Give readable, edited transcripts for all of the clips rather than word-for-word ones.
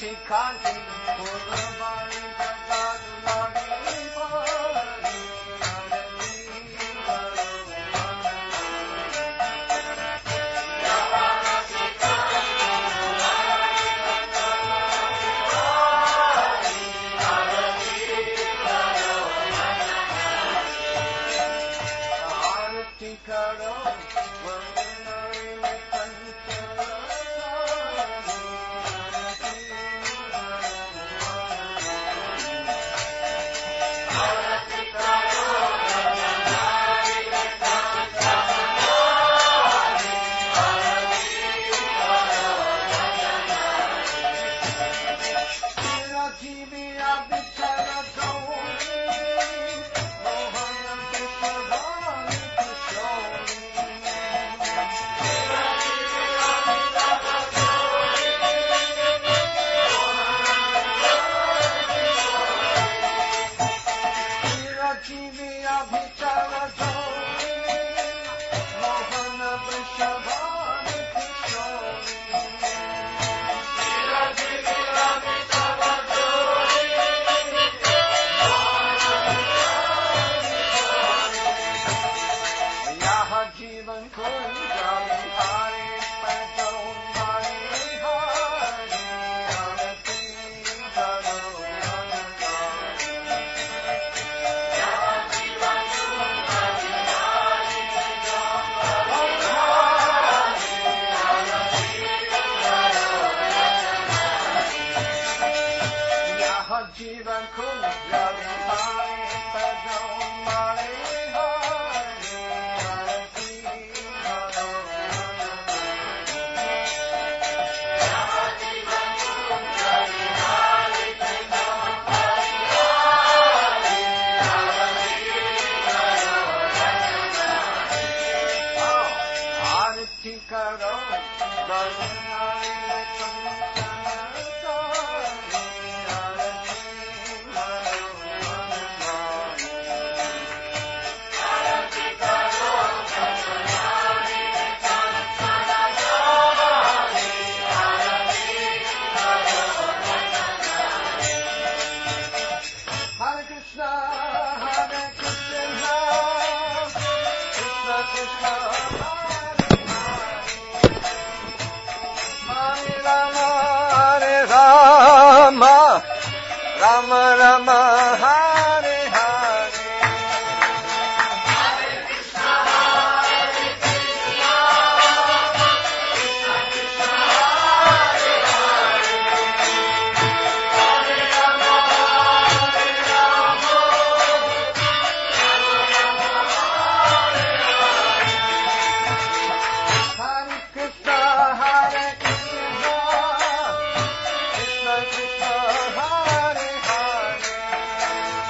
Hare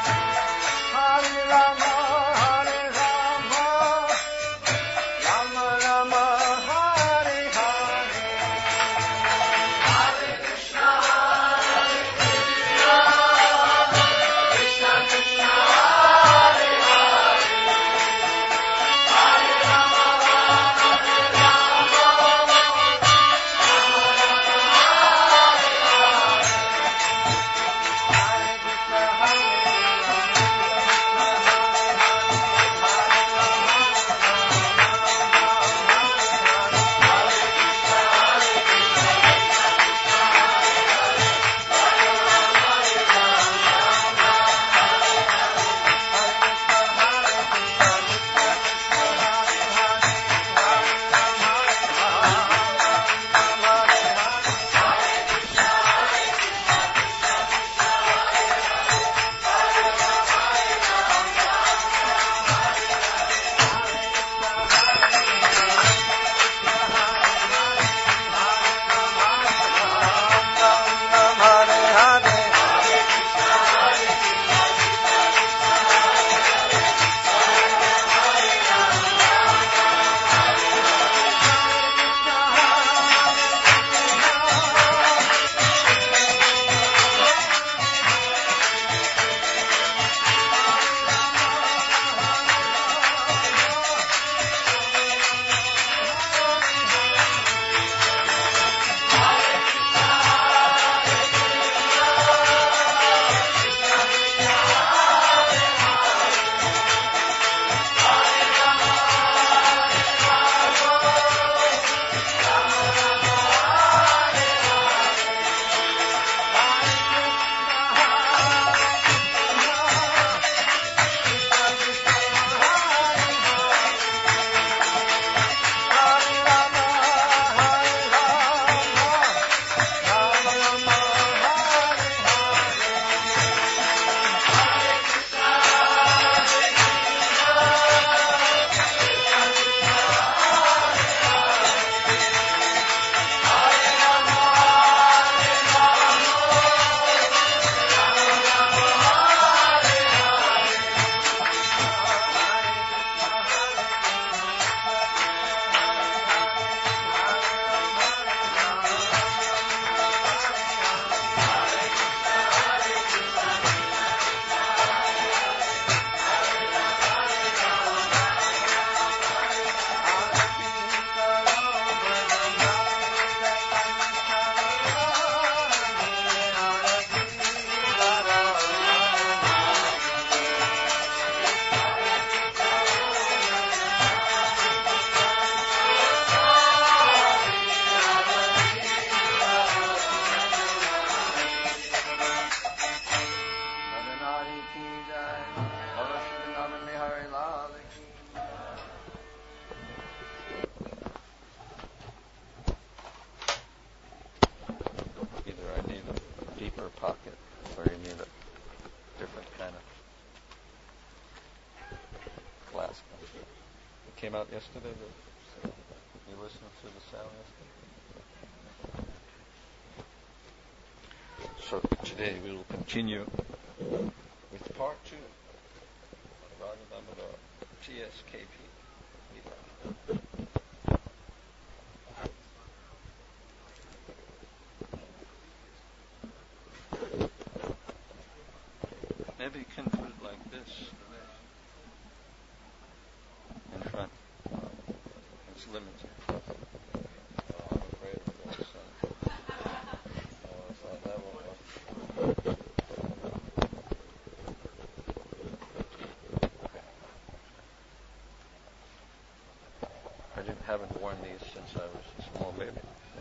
came out yesterday? You listened to the sound yesterday? So today we will continue with part 2 of Radha Damodar TSKP. Maybe you can put it like this in front. It's limited. I'm afraid of this. That won't work. I haven't worn these since I was a small baby.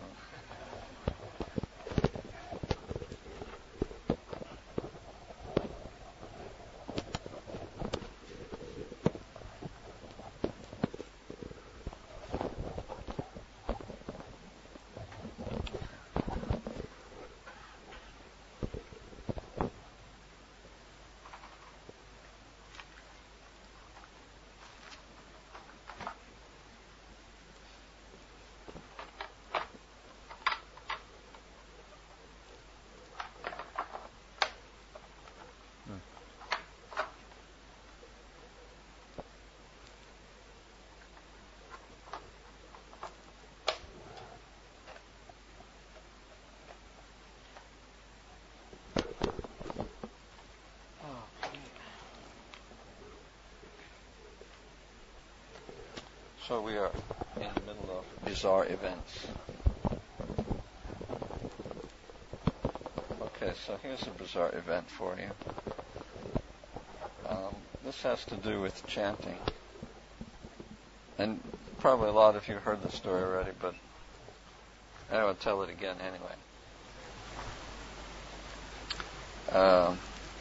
So we are in the middle of bizarre events. Okay, so here's a bizarre event for you. This has to do with chanting. And probably a lot of you heard the story already, but I will tell it again anyway.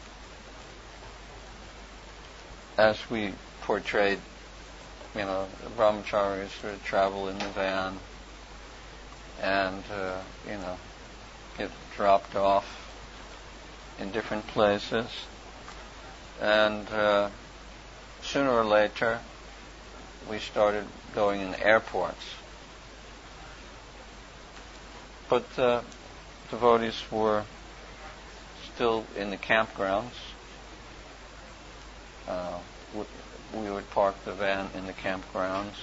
As we portrayed, the brahmacharis would travel in the van and, get dropped off in different places. And sooner or later, we started going in airports. But devotees were still in the campgrounds. We would park the van in the campgrounds,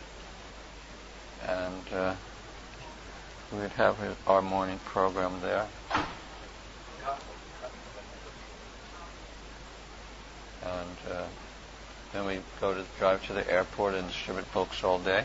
and we would have our morning program there. And then we'd drive to the airport and distribute books all day.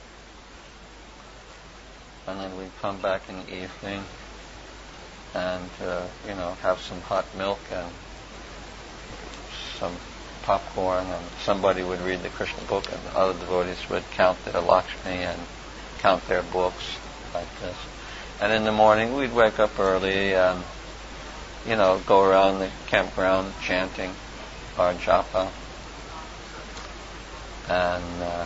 And then we'd come back in the evening and, have some hot milk and some popcorn, and somebody would read the Krishna book, and the other devotees would count their Lakshmi and count their books like this. And in the morning, we'd wake up early and, go around the campground chanting our japa. And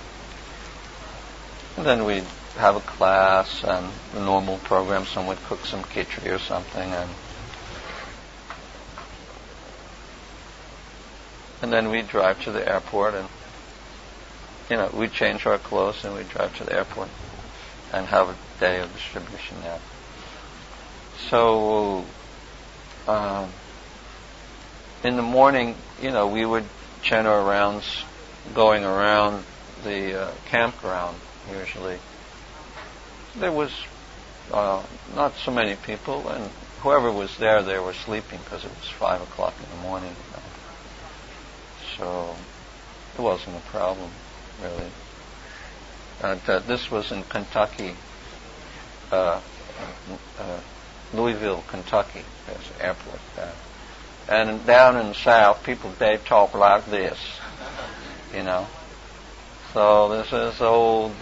then we'd have a class and the normal program. Someone would cook some khichdi or something, and then we'd drive to the airport and, we'd change our clothes and we'd drive to the airport and have a day of distribution there. So, in the morning, we would chant our rounds going around the campground usually. There was not so many people, and whoever was there, they were sleeping because it was 5 o'clock in the morning. So it wasn't a problem, really. This was in Kentucky, Louisville, Kentucky. There's an airport there. And down in the South, they talk like this, So this is old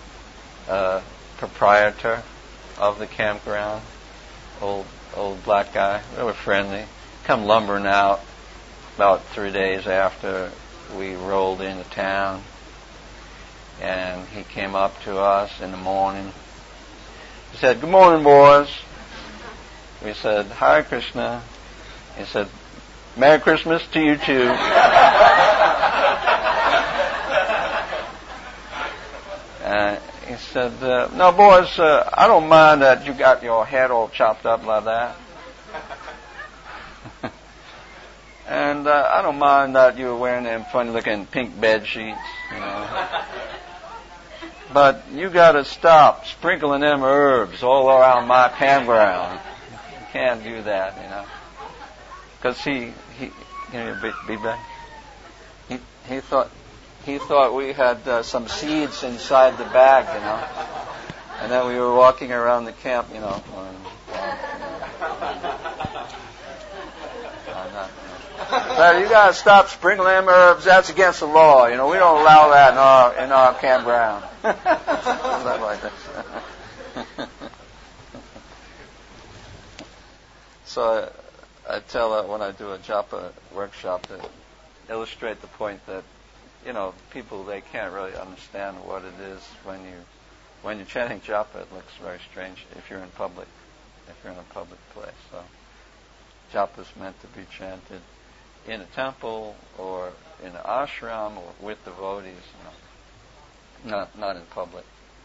proprietor of the campground, old black guy. They were friendly. Come lumbering out about 3 days after we rolled into town, and he came up to us in the morning. He said, "Good morning, boys." We said, "Hare Krishna." He said, "Merry Christmas to you too." He said, "No, boys, I don't mind that you got your head all chopped up like that." And I don't mind that you're wearing them funny-looking pink bed sheets, you know. But you got to stop sprinkling them herbs all around my campground. You can't do that, you know. Because he be back. He thought we had some seeds inside the bag, you know. And then we were walking around the camp, you know. So you gotta stop sprinkling them herbs. That's against the law. You know, we don't allow that in our campground. Something like that. So I tell when I do a japa workshop to illustrate the point that, you know, people, they can't really understand what it is when you're chanting japa. It looks very strange if you're in public, if you're in a public place. So japa is meant to be chanted in a temple or in an ashram or with devotees, you know, not in public.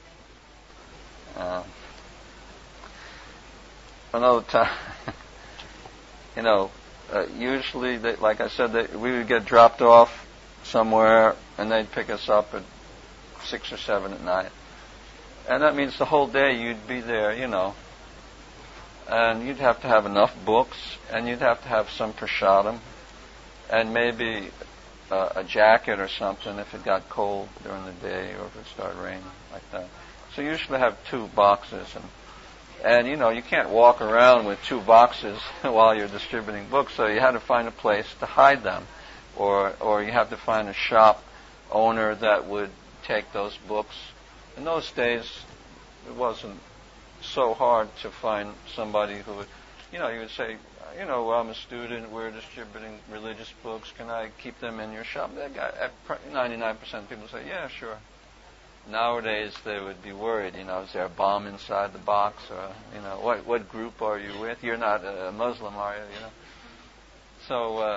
Another time, you know, usually, like I said, we would get dropped off somewhere and they'd pick us up at 6 or 7 at night. And that means the whole day you'd be there, you know. And you'd have to have enough books, and you'd have to have some prasadam, and maybe a jacket or something if it got cold during the day or if it started raining, like that. So you usually have 2 boxes, and you know, you can't walk around with 2 boxes while you're distributing books, so you had to find a place to hide them, or you have to find a shop owner that would take those books. In those days, it wasn't so hard to find somebody who would, you know, you would say, you know, I'm a student, we're distributing religious books, can I keep them in your shop? 99% of people say, yeah, sure. Nowadays, they would be worried, you know, is there a bomb inside the box, or, you know, what group are you with? You're not a Muslim, are you, you know? So,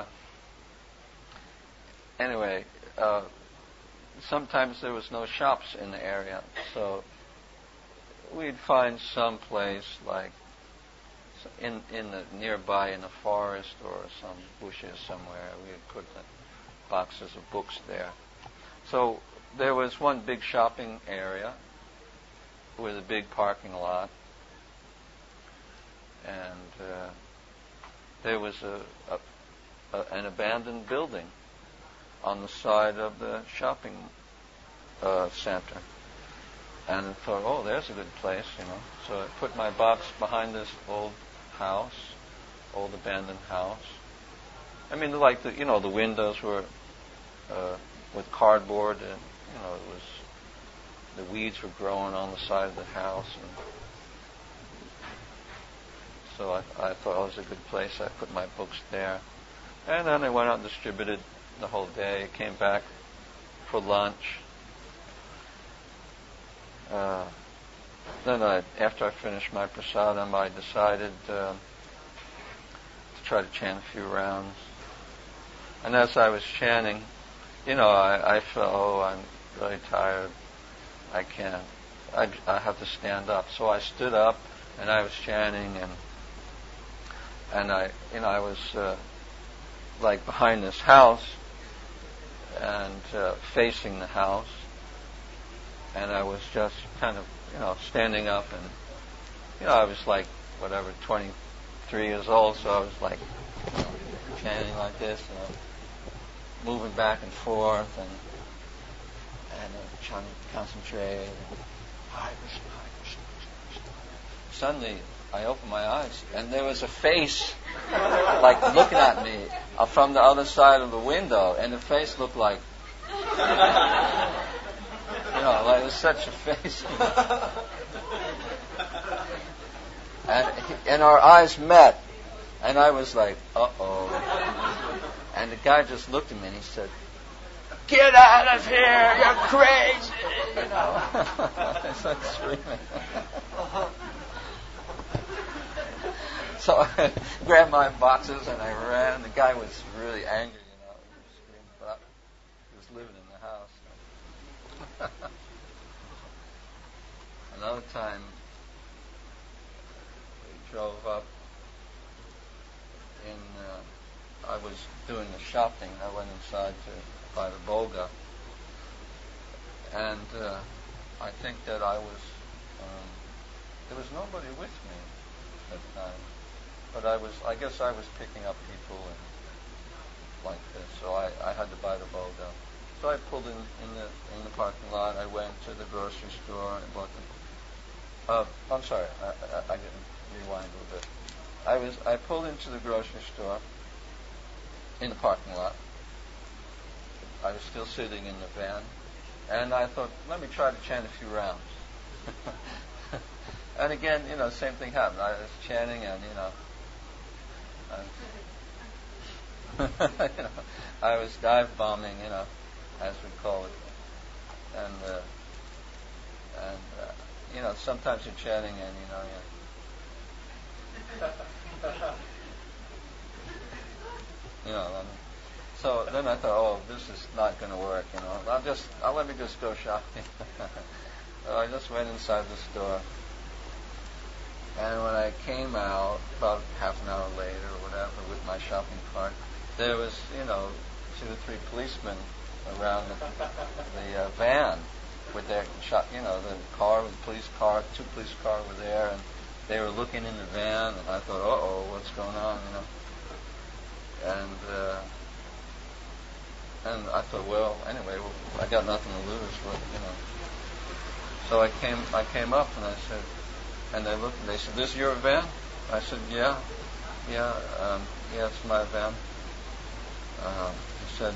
anyway, sometimes there was no shops in the area, so we'd find some place like in the nearby in the forest or some bushes somewhere. We'd put the boxes of books there. So there was one big shopping area with a big parking lot, and there was an abandoned building on the side of the shopping center. And I thought, oh, there's a good place, you know. So I put my box behind this old abandoned house. I mean, like the windows were with cardboard, and you know, the weeds were growing on the side of the house, and so I thought, oh, it was a good place. I put my books there, and then I went out and distributed the whole day. Came back for lunch. Then after I finished my prasadam, I decided to try to chant a few rounds. And as I was chanting, you know, I felt, oh, I'm really tired. I can't. I have to stand up. So I stood up, and I was chanting, and I was like behind this house and facing the house. And I was just kind of, you know, standing up, and, you know, I was like, 23 years old, so I was like, you know, chanting like this, you know, moving back and forth, and trying to concentrate. Hare Krishna, Hare Krishna, Krishna Krishna. Suddenly, I opened my eyes, and there was a face, like, looking at me from the other side of the window, and the face looked like, you know, like, it was such a face. And our eyes met, and I was like, uh-oh. And the guy just looked at me, and he said, "Get out of here, you're crazy!" You know. I started screaming. So I grabbed my boxes, and I ran. The guy was really angry, you know. He was screaming, but he was living in the house. another time we drove up in, I was doing the shopping. I went inside to buy the boga. And I think that there was nobody with me at the time. But I guess I was picking up people and like this. So I had to buy the boga. So I pulled in the parking lot. I went to the grocery store and bought the. I'm sorry, I didn't rewind a little bit. I pulled into the grocery store in the parking lot. I was still sitting in the van, and I thought, let me try to chant a few rounds. And again, same thing happened. I was chanting, and I was dive bombing, as we call it, and sometimes you're chanting, and so then I thought, oh, this is not going to work, I'll let me just go shopping. So I just went inside the store, and when I came out, about half an hour later or whatever, with my shopping cart, there was, 2 or 3 policemen around the van with their the car, the police car, 2 police cars were there, and they were looking in the van, and I thought, what's going on, and I thought, well, anyway, I got nothing to lose, but So I came up and I said, and they looked and they said, "This is your van?" I said, "Yeah, it's my van." He said,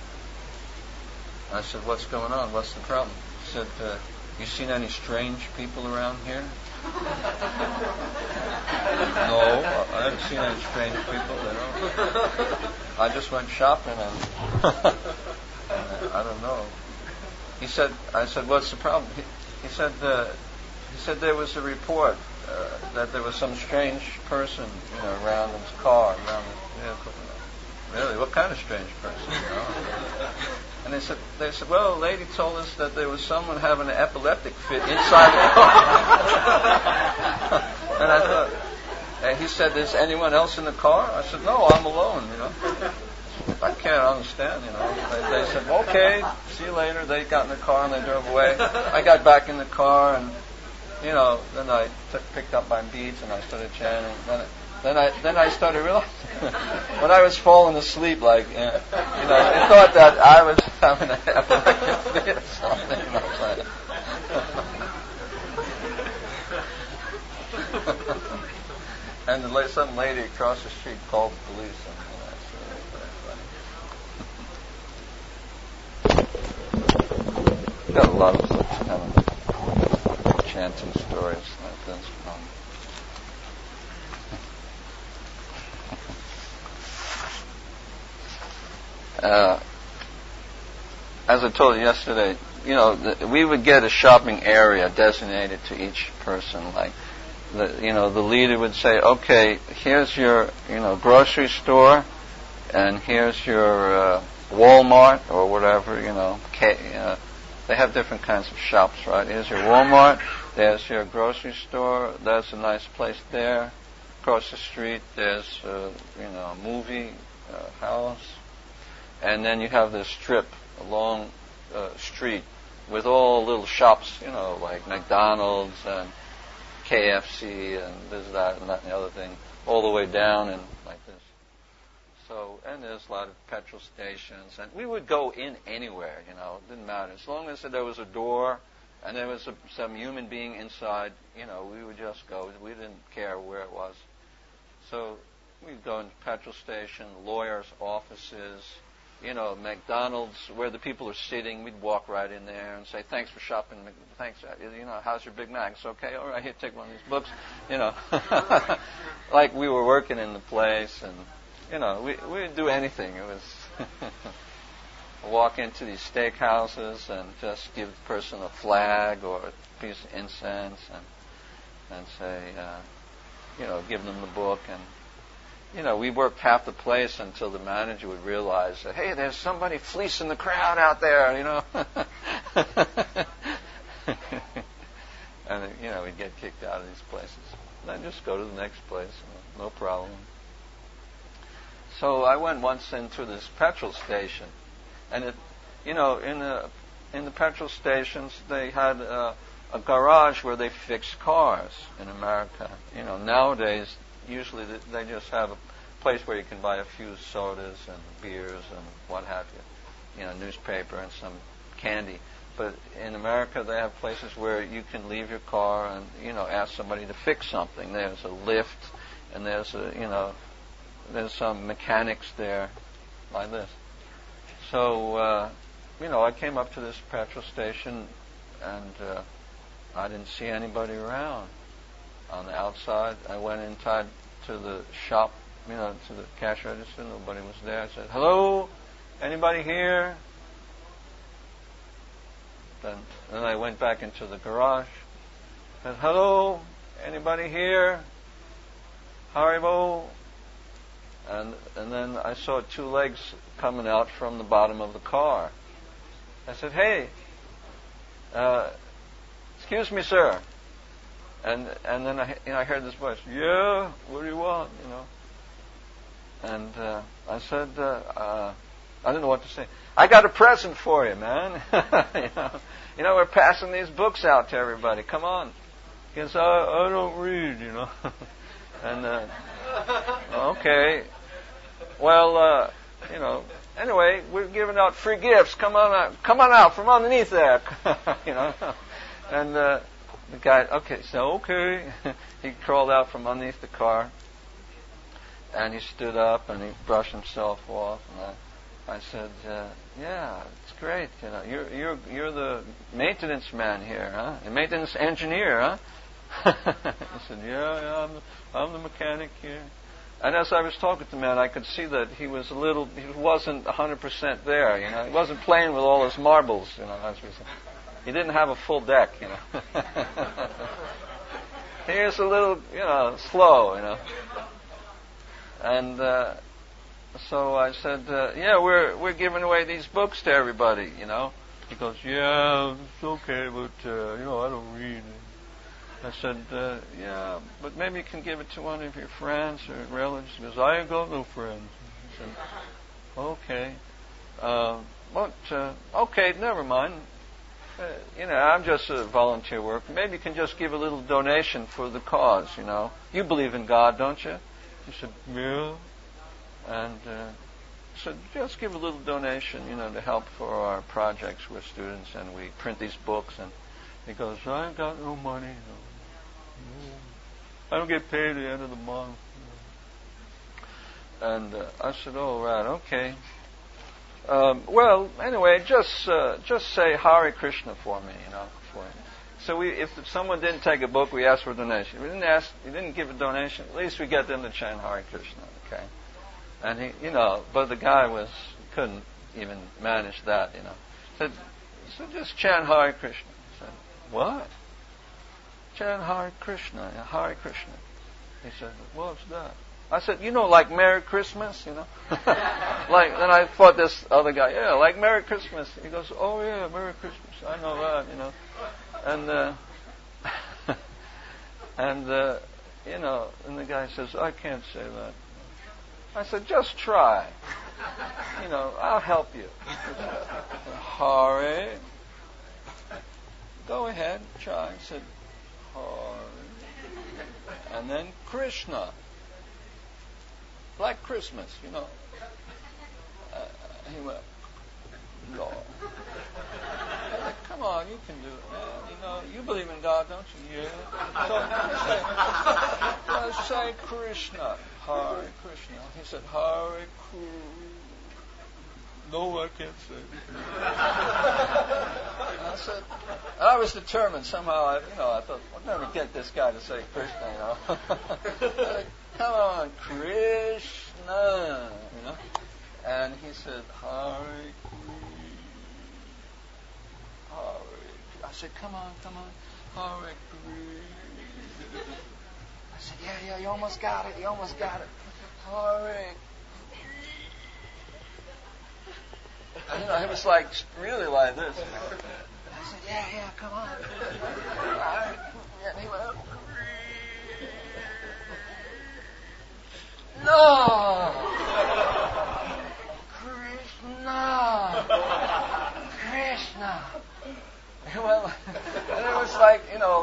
I said, "What's going on? What's the problem?" He said, "You seen any strange people around here?" No, I haven't seen any strange people. I just went shopping and I don't know. He said, I said, "What's the problem?" He said there was a report that there was some strange person, around his car, around his vehicle. Really, what kind of strange person? And they said, well, a lady told us that there was someone having an epileptic fit inside the car. And I thought, and he said, "Is anyone else in the car?" I said, "No, I'm alone." I can't understand, They said, "Okay, see you later." They got in the car and they drove away. I got back in the car and, then I picked up my beads and I started chanting. Then I started realizing when I was falling asleep, I thought that I was having an epileptic fit or something. And some lady across the street called the police. Got a lot of such kind of chanting stories like this. As I told you yesterday, we would get a shopping area designated to each person. Like, the leader would say, "Okay, here's your, grocery store, and here's your Walmart or whatever, They have different kinds of shops, right? Here's your Walmart, there's your grocery store, there's a nice place there. Across the street, there's, a movie house. And then you have this strip, a long street with all little shops, like McDonald's and KFC and this, that, and that, and the other thing, all the way down and like this. So, and there's a lot of petrol stations, and we would go in anywhere, it didn't matter. As long as there was a door and there was some human being inside, we would just go. We didn't care where it was. So we'd go into petrol station, lawyers' offices, McDonald's, where the people are sitting. We'd walk right in there and say, "Thanks for shopping. Thanks. How's your Big Mac? It's okay. All right, here, take one of these books." Like we were working in the place, and we would do anything. It was walk into these steakhouses and just give the person a flag or a piece of incense and say, give them the book. And, we worked half the place until the manager would realize that, hey, there's somebody fleecing the crowd out there, And, we'd get kicked out of these places. Then just go to the next place, no problem. So I went once into this petrol station, and in the petrol stations they had a garage where they fixed cars in America. Nowadays usually they just have a place where you can buy a few sodas and beers and what have you, newspaper and some candy. But in America, they have places where you can leave your car and, ask somebody to fix something. There's a lift, and there's there's some mechanics there, like this. So, I came up to this petrol station, and I didn't see anybody around. On the outside, I went inside to the shop, to the cash register. Nobody was there. I said, "Hello, anybody here?" Then I went back into the garage. Said, "Hello, anybody here? Haribo?" And then I saw two legs coming out from the bottom of the car. I said, "Hey, excuse me, sir." And then I heard this voice. "Yeah, what do you want?" And I said, I didn't know what to say. "I got a present for you, man." We're passing these books out to everybody. Come on. Because I don't read, And, okay. Well, anyway, we're giving out free gifts. Come on out from underneath there. And the guy, okay. He crawled out from underneath the car. And he stood up and he brushed himself off. And I said, "Yeah, it's great. You're the maintenance man here, huh? The maintenance engineer, huh?" He said, "Yeah, I'm the mechanic here." And as I was talking to the man, I could see that he wasn't 100% there. He wasn't playing with all his marbles. He didn't have a full deck. He was a little, slow. And so I said, "Yeah, we're giving away these books to everybody." He goes, "Yeah, it's okay, but I don't read." I said, "Yeah, but maybe you can give it to one of your friends or relatives." He goes, "I ain't got no friends." I said, "Okay, okay, never mind. I'm just a volunteer worker. Maybe you can just give a little donation for the cause. You believe in God, don't you?" He said, "Yeah." And said, "Just give a little donation, to help for our projects with students, and we print these books." And he goes, "I ain't got no money. I don't get paid at the end of the month." And I said, "Oh, right, okay. Well, anyway, just say Hare Krishna for me, for him." So if someone didn't take a book, we asked for a donation. We didn't give a donation. At least we get them to chant Hare Krishna, okay? And he, but the guy couldn't even manage that, Said, "So just chant Hare Krishna." I said, "What?" "Chant Hare Krishna, Hare Krishna." He said, "What's that?" I said, "Like Merry Christmas, Then I thought this other guy, "Yeah, like Merry Christmas." He goes, "Oh yeah, Merry Christmas. I know that, And and the guy says, "I can't say that." I said, "Just try. I'll help you." Hare. Go ahead, try. He said, Hare. And then Krishna. Like Christmas, He went, "No." I said, "Come on, you can do it, man. You believe in God, don't you?" "Yeah." So say Krishna. Hare Krishna. He said, "Hare Krishna." "No, I can't say it." I said, I was determined somehow. I thought, I'll never get this guy to say Krishna. I said, "Come on, Krishna." And he said, "Hare Krishna. Hare." I said, Come on, Hare Krishna." I said, "Yeah, you almost got it. Hare." And, it was like really like this. I said, "Yeah, come on."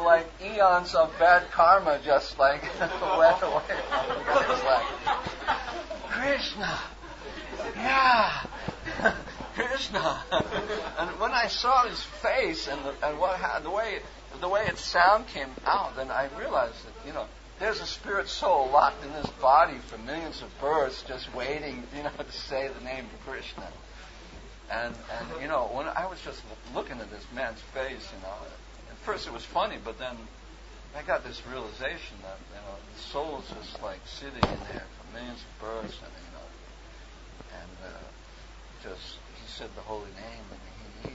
like eons of bad karma just like went away. It's like, Krishna, yeah, Krishna. And when I saw his face and the way its sound came out, then I realized that, there's a spirit soul locked in this body for millions of births just waiting, to say the name of Krishna. And when I was just looking at this man's face, at first it was funny, but then I got this realization that, the soul is just like sitting in there for millions of births, and he said the holy name, and he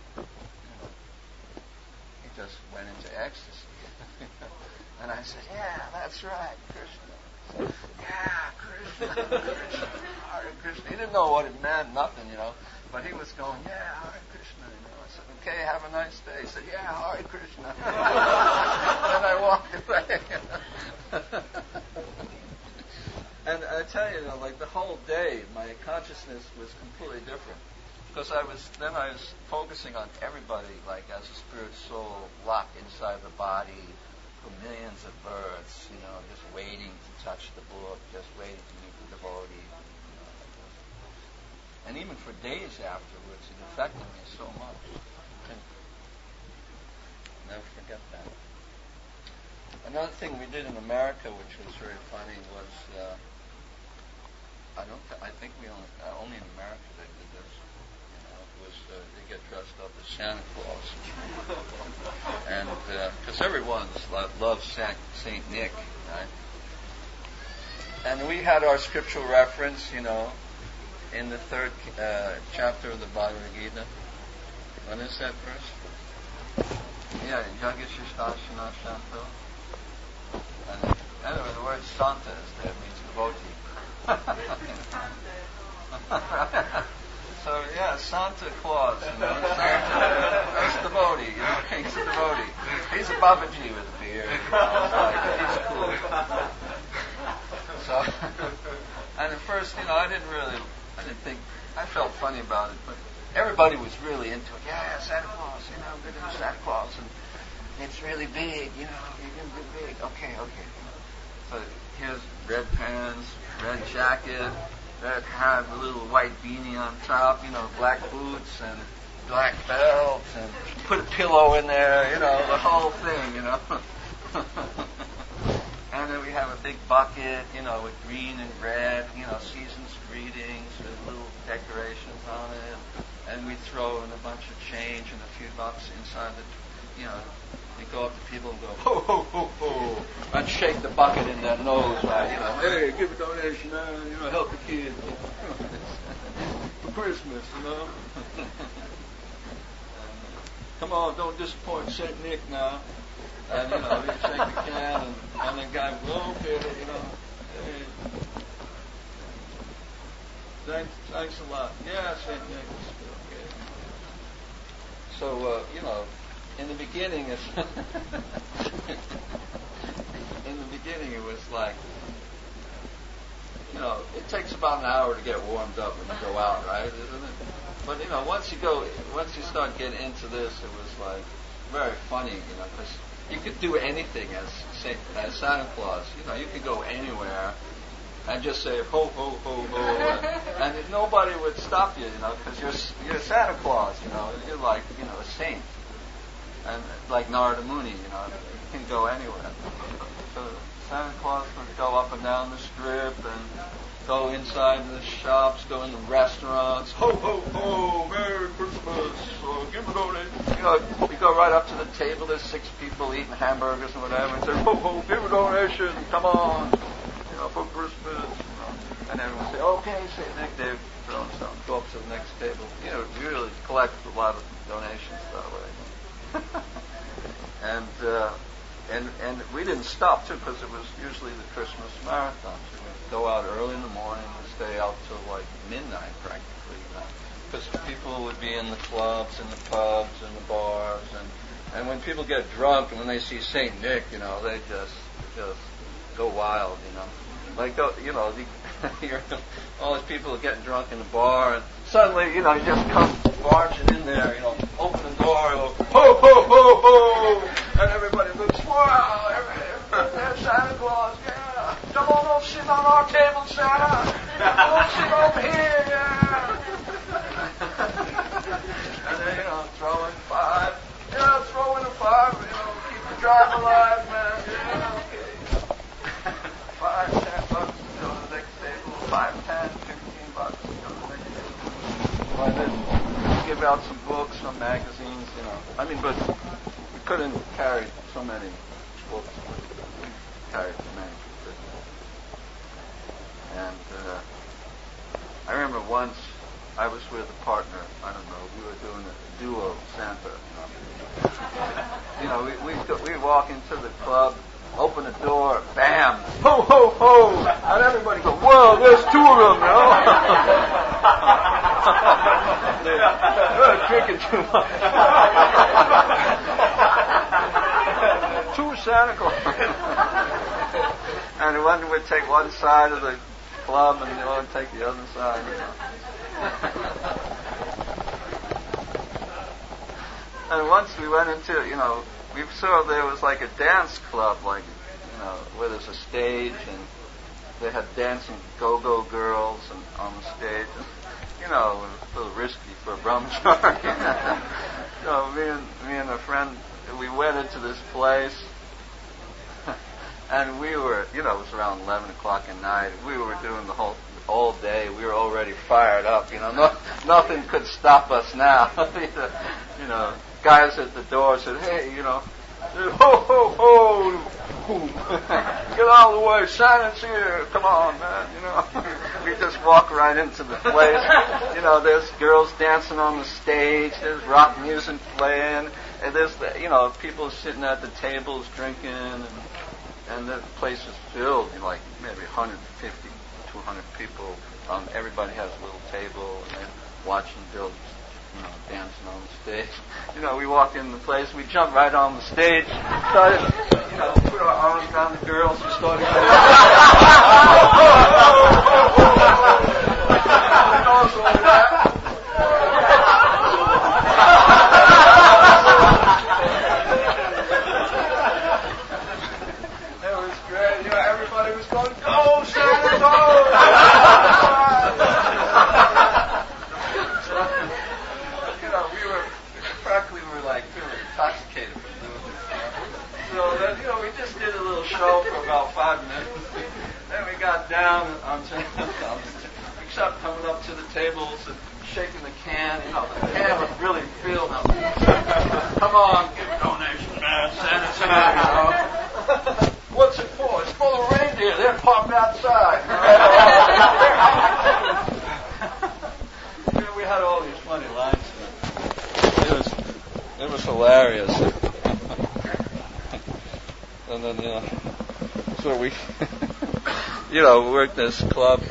just went into ecstasy. And I said, yeah, that's right, Krishna. Yeah, Krishna, Krishna, Hare Krishna. He didn't know what it meant, nothing, but he was going, yeah, Hare Krishna. I said, okay, have a nice day. He said, yeah, Hare Krishna. And I walked away. And I tell you, like the whole day, my consciousness was completely different. Because I was focusing on everybody, like as a spirit soul locked inside the body for millions of births, just waiting to touch the book, just waiting to meet the devotee. And even for days afterwards, it affected me so much. I'll never forget that. Another thing we did in America, which was very funny, was I think we only in America they did this. They get dressed up as Santa Claus, and because everyone loves Saint Nick, right? And we had our scriptural reference, in the third chapter of the Bhagavad Gita. What is that verse? Yeah, Yagishishtasana Shanto. And anyway, the word Santa is there, means devotee. So yeah, Santa Claus, Santa, he's a devotee, he's a devotee. He's a Babaji with a beard, he's cool. So, and at first, I felt funny about it, but everybody was really into it. Yeah, Santa Claus, good into Santa Claus, and it's really big, you're going to be big. Okay. So here's red pants, red jacket, red hat, a little white beanie on top, black boots and black belt, and put a pillow in there, the whole thing, And then we have a big bucket, with green and red, season's greetings with little decorations on it. And we throw in a bunch of change and a few bucks inside we go up to people and go, ho, ho, ho, ho, and shake the bucket in their nose, right? Hey, give a donation, man, help the kids. For Christmas, Come on, don't disappoint St. Nick now. And, we shake the can, and the guy will okay, hey, thanks a lot. Yeah, St. Nick, okay. So, in the beginning, it was like, it takes about an hour to get warmed up when you go out, right? Isn't it? But once you start getting into this, it was like very funny, because you could do anything as Santa Claus. You could go anywhere and just say ho ho ho ho, and nobody would stop you, because you're Santa Claus, you're like a saint. And like Narada Muni, you can go anywhere. So Santa Claus would go up and down the strip and go inside the shops, go in the restaurants. Ho, ho, ho, Merry Christmas, give a donation. We go right up to the table, there's 6 people eating hamburgers and whatever, and say, ho, ho, give a donation, come on, for Christmas. And everyone would say, okay, St. Nick, they've thrown some. Go up to the next table. We really collect a lot of donations that way. And we didn't stop too, because it was usually the Christmas marathon. So we'd go out early in the morning and stay out till like midnight practically, because people would be in the clubs and the pubs and the bars, and when people get drunk and when they see Saint Nick, they just go wild, like all these people are getting drunk in the bar, and suddenly, you just come barging in there, open the door, ho, ho, ho, ho, And everybody looks, wow, there's Santa Claus, yeah. Come on over, sit on our table, Santa. Come on, sit over here, yeah. And then, throw in five. Yeah, throw in a five, keep the drive alive, man. Yeah, okay. $5, $10, go to the next table. $5, $10, $15, go to the next table. Like this. Give out some books, some magazines, but we couldn't carry so many books. We carried too many. And I remember once I was with a partner. I don't know. We were doing a duo Santa. We walk into the club, open the door, bam, ho ho ho, and everybody go, whoa, there's two of them, They're drinking too much. Two Santa Claus. And one would take one side of the club and the other would take the other side. And once we went into, we saw there was like a dance club, where there's a stage and they had dancing go-go girls on the stage. And, it was a little risky for a brahmachari. So me and a friend, we went into this place, and we were, it was around 11 o'clock at night. We were doing the whole day. We were already fired up. Nothing could stop us now. Guys at the door said, hey, ho, ho, ho, get out of the way, Santa's here, come on, man, We just walk right into the place. There's girls dancing on the stage, there's rock music playing, and there's, people sitting at the tables drinking, and the place is filled, maybe 150, 200 people. Everybody has a little table, and they're watching girls dancing on the stage. We walked in the place, we jumped right on the stage, started, put our arms around the girls, we started It was great, everybody was going, go, Santa, go! Intoxicated from doing this. So then, we just did a little show for about 5 minutes. Then we got down onto we started coming up to the tables and shaking the can. The can was really filled up. Come on, give donations, man. Santa's here, What's it for? It's for the reindeer. They're popping outside. We had all these funny lines. It was hilarious. And then, so we, worked this club.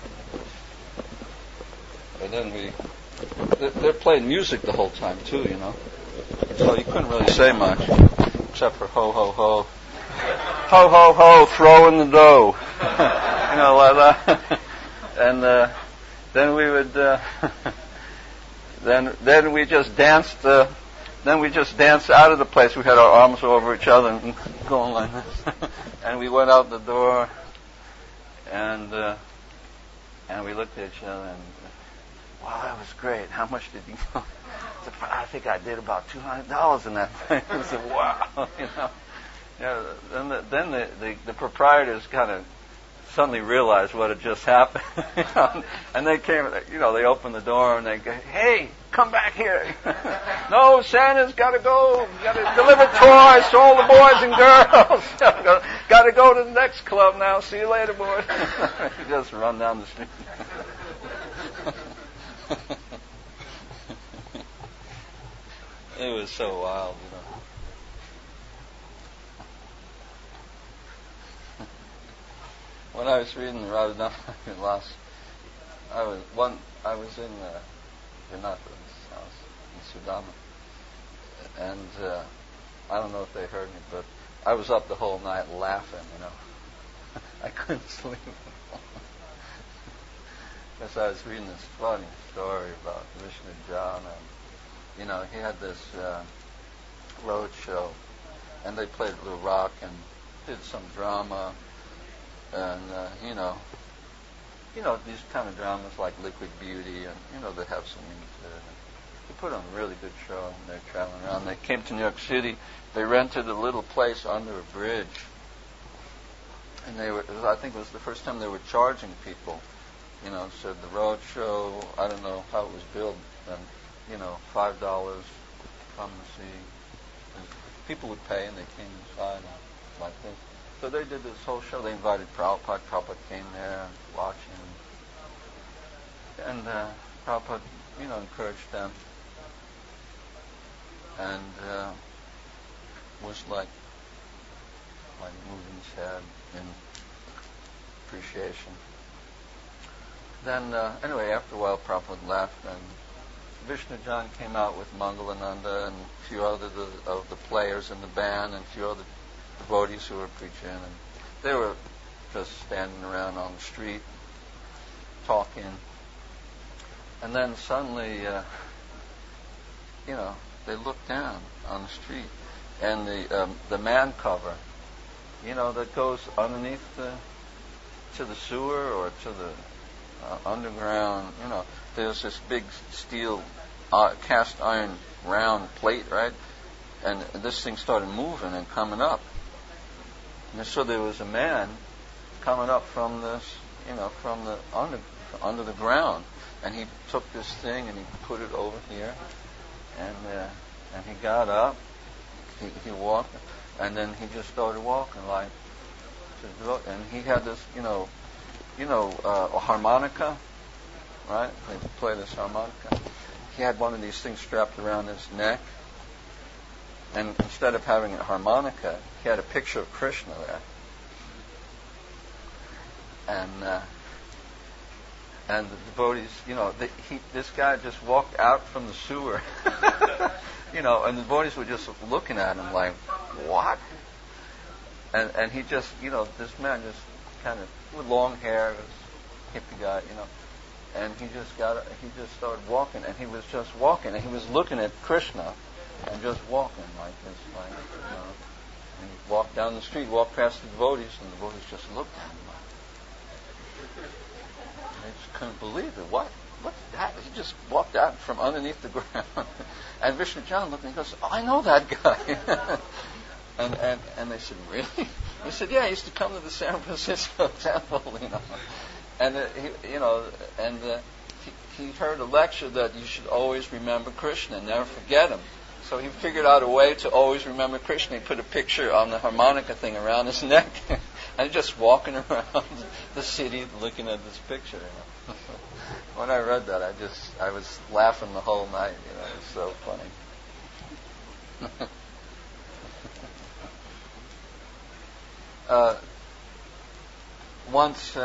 And then they're playing music the whole time too, So you couldn't really say much, except for ho, ho, ho. Ho, ho, ho, throw in the dough. Like that. And then we would, then we just danced, Then we just danced out of the place. We had our arms over each other and going like this. And we went out the door, and we looked at each other, and wow, that was great. How much did you know? I think I did about $200 in that thing. I said, wow, Then the proprietors kind of suddenly realized what had just happened. And they came, they opened the door and they go, hey, come back here. No, Santa's got to go. Got to deliver toys to all the boys and girls. Got to go to the next club now. See you later, boys. Just run down the street. It was so wild, When I was reading Radha last, I was in Janathan's house in Sudama, and I don't know if they heard me, but I was up the whole night laughing. I couldn't sleep because I was reading this funny story about Vishnu John, and he had this road show and they played a little rock and did some drama, and these kind of dramas like Liquid Beauty, and they have some meat. They put on a really good show, and they're traveling around. They came to New York City. They rented a little place under a bridge, and I think it was the first time they were charging people. So the road show, I don't know how it was billed, and $5, come and see. And people would pay, and they came inside like this. So they did this whole show. They invited Prabhupada. Prabhupada came there watching, and Prabhupada, encouraged them, and was like moving his head in appreciation. Then, anyway, after a while, Prabhupada left, and Vishnu John came out with Mangalananda and a few other of the players in the band and a few other devotees who were preaching, and they were just standing around on the street talking. And then suddenly, they looked down on the street, and the man cover, that goes underneath to the sewer or to the underground, there's this big steel cast iron round plate, right? And this thing started moving and coming up. And so there was a man coming up from this, from the under the ground, and he took this thing and he put it over here, and he got up, he walked, and then he just started walking and he had this, a harmonica, right? They play this harmonica. He had one of these things strapped around his neck, and instead of having a harmonica, he had a picture of Krishna there. And the devotees, this guy just walked out from the sewer, and the devotees were just looking at him like, what? And he just, this man just kind of, with long hair, was hippie guy, and he just started walking, and he was just walking, and he was looking at Krishna, and just walking like this, and he walked down the street, walked past the devotees, and the devotees just looked at him like, they just couldn't believe it. What's that? He just walked out from underneath the ground. And Vishnu John looked and he goes, oh, I know that guy. and they said, really? He said, yeah, he used to come to the San Francisco temple, And he heard a lecture that you should always remember Krishna and never forget him. So he figured out a way to always remember Krishna. He put a picture on the harmonica thing around his neck, and just walking around the city looking at this picture. When I read that, I was laughing the whole night. It was so funny. Once,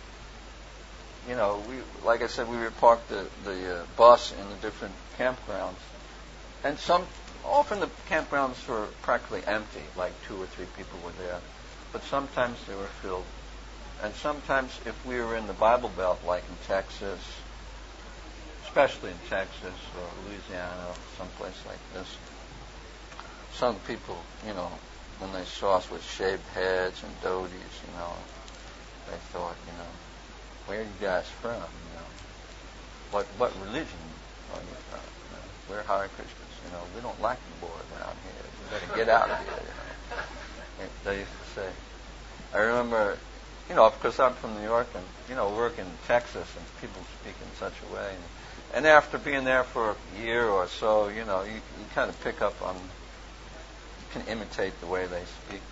like I said, we would park the bus in the different campgrounds. And often the campgrounds were practically empty, like 2 or 3 people were there. But sometimes they were filled. And sometimes if we were in the Bible Belt, like in Texas, especially in Texas or Louisiana, or someplace like this, some people, when they saw us with shaved heads and dhotis, they thought, where are you guys from? What religion are you from? We're Hare Krishnas. We don't like the boys around here. You better get out of here. They used to say. I remember, because I'm from New York and work in Texas, and people speak in such a way. And after being there for a year or so, you kind of pick up on, you can imitate the way they speak.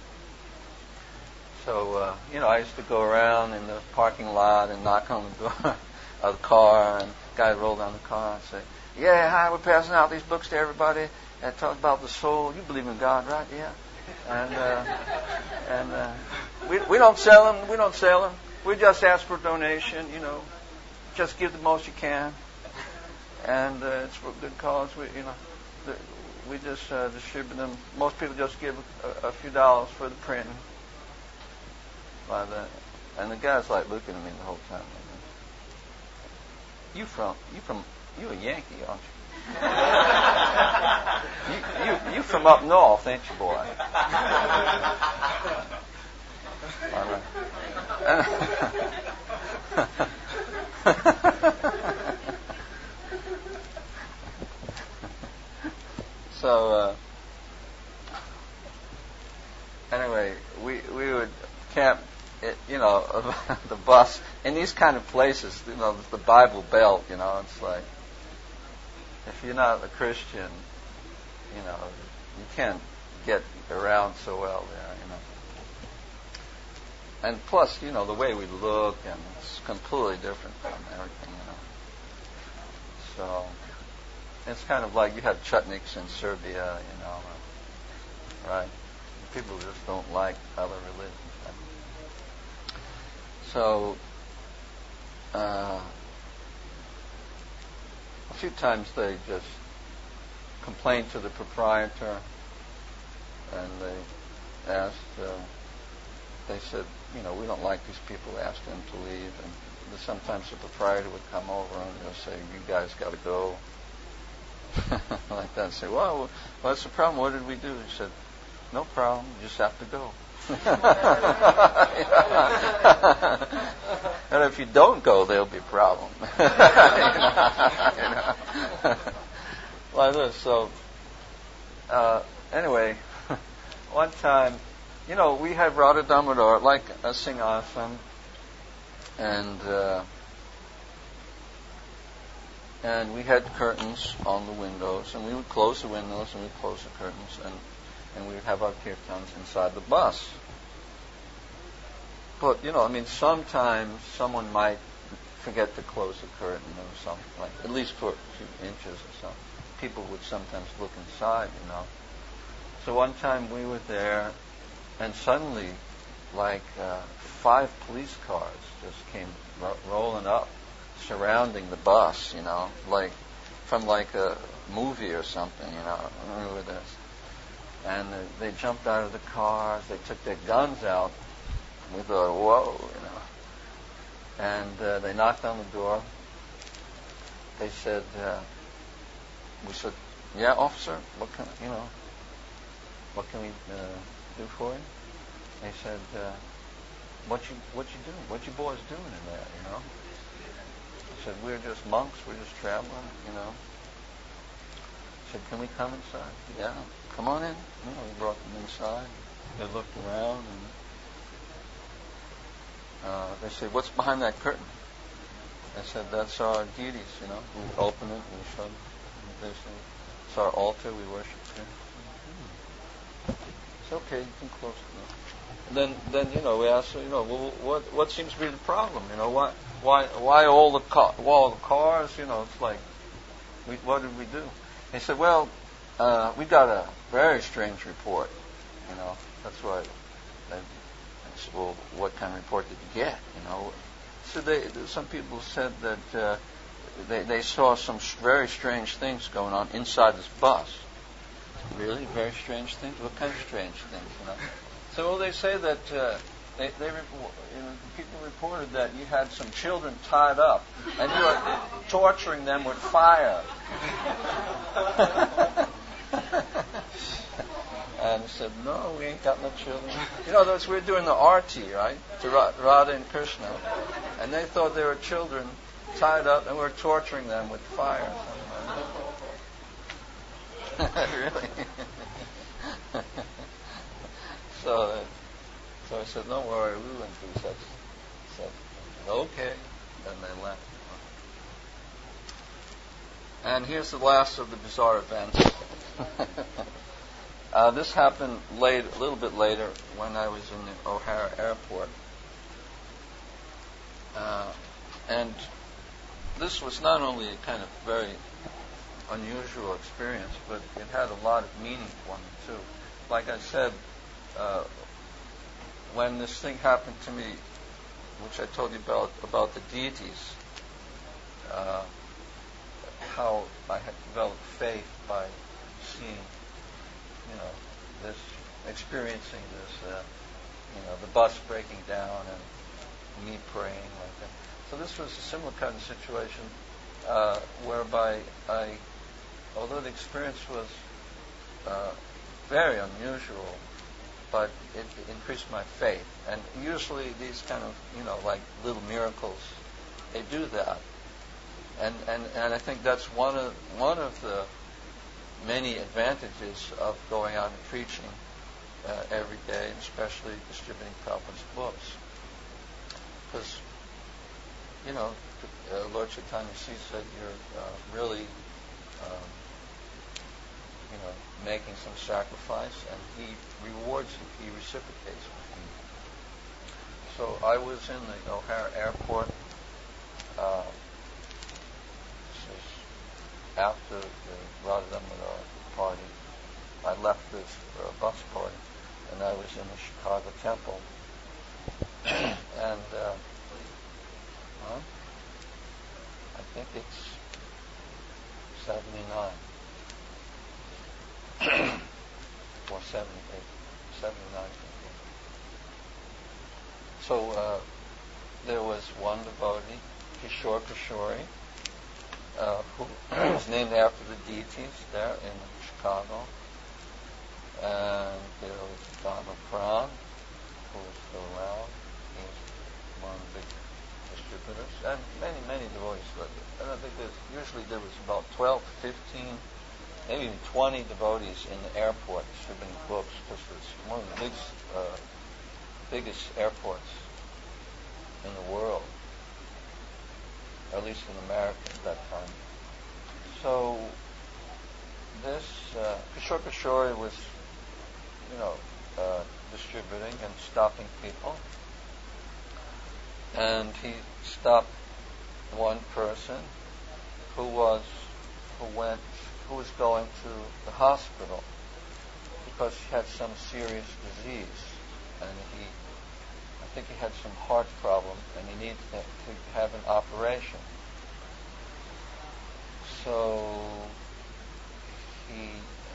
So, I used to go around in the parking lot and knock on the door of the car, and the guy would roll down the car and say, yeah, hi, we're passing out these books to everybody that talk about the soul. You believe in God, right? Yeah. And we don't sell them. We don't sell them. We just ask for a donation. Just give the most you can, and it's for a good cause. We just distribute them. Most people just give a few dollars for the printing. Like that. And the guy's like looking at me the whole time. You a Yankee, aren't you? You from up north, ain't you, boy? So anyway, we would camp, the bus in these kind of places. The Bible Belt. It's like if you're not a Christian, you can't get around so well there. And plus, the way we look, and it's completely different from everything. So it's kind of like you have chutniks in Serbia, right? People just don't like other religions. So a few times they just complained to the proprietor, and they asked. They said, we don't like these people. They asked them to leave, and sometimes the proprietor would come over and they'll say, "You guys got to go," like that. And say, "Well, what's the problem? What did we do?" He said, "No problem. You just have to go." And if you don't go, there'll be a problem. Like this. So anyway, one time, we had Radha Damodar, like a Singhasan, and we had curtains on the windows, and we would close the windows and we'd close the curtains, and we would have our kirtans inside the bus. But sometimes someone might forget to close the curtain or something, like at least for a few inches or something. People would sometimes look inside, So one time we were there, and suddenly, 5 police cars just came rolling up, surrounding the bus, like from a movie or something, I remember this. And they jumped out of the cars, they took their guns out, and we thought, whoa, And they knocked on the door. They said, we said, "Yeah, officer, what can we do for you?" They said, "What you doing? What you boys doing in there?" I said, "We're just monks. We're just traveling." I said, "Can we come inside?" "Yeah, come on in." We brought them inside. They looked around, and they said, "What's behind that curtain?" I said, "That's our deities. We open it, we show them. They said, it's our altar. We worship here." It's okay. You can close it. Then we asked, well, what seems to be the problem? Why all the cars? It's like, what did we do? He said, "Well, we got a very strange report." That's why. I said, "Well, what kind of report did you get?" So some people said that they saw some very strange things going on inside this bus. Really, very strange things? What kind of strange things? So they say that people reported that you had some children tied up and you were torturing them with fire. And he said, "No, we ain't got no children." We're doing the arti, right, to Radha and Krishna, and they thought they were children tied up and we're torturing them with fire. Really? So I said, "Don't worry, we wouldn't do such." Okay. Then they left. And here's the last of the bizarre events. This happened a little bit later when I was in the O'Hara Airport. And this was not only a kind of very unusual experience, but it had a lot of meaning for me too. Like I said, when this thing happened to me, which I told you about the deities, how I had developed faith by seeing, experiencing this, the bus breaking down and me praying like that. So this was a similar kind of situation, whereby I although the experience was very unusual, but it increased my faith. And usually these kind of, like little miracles, they do that. And I think that's one of the many advantages of going out and preaching every day, and especially distributing Prabhupada's books. Because, Lord Chaitanya said you're really, making some sacrifice, and He rewards you, He reciprocates with you. So I was in the O'Hare Airport. This is after the Radha Damodar party. I left this bus party, and I was in the Chicago Temple. And I think it's 79 or 78, 79. So there was one devotee, Kishore Kishori, who was named after the deities there in Chicago. And there was Dharma Pran, who was still around. He was one of the big distributors. And many devotees. And I think usually there was about 12, 15, maybe even 20 devotees in the airport distributing books, because it's one of the biggest airports in the world, at least in America at that time. So this Kishore Kishori was, distributing and stopping people, and he stopped one person who was going to the hospital because he had some serious disease, and I think he had some heart problem, and he needed to have an operation. So he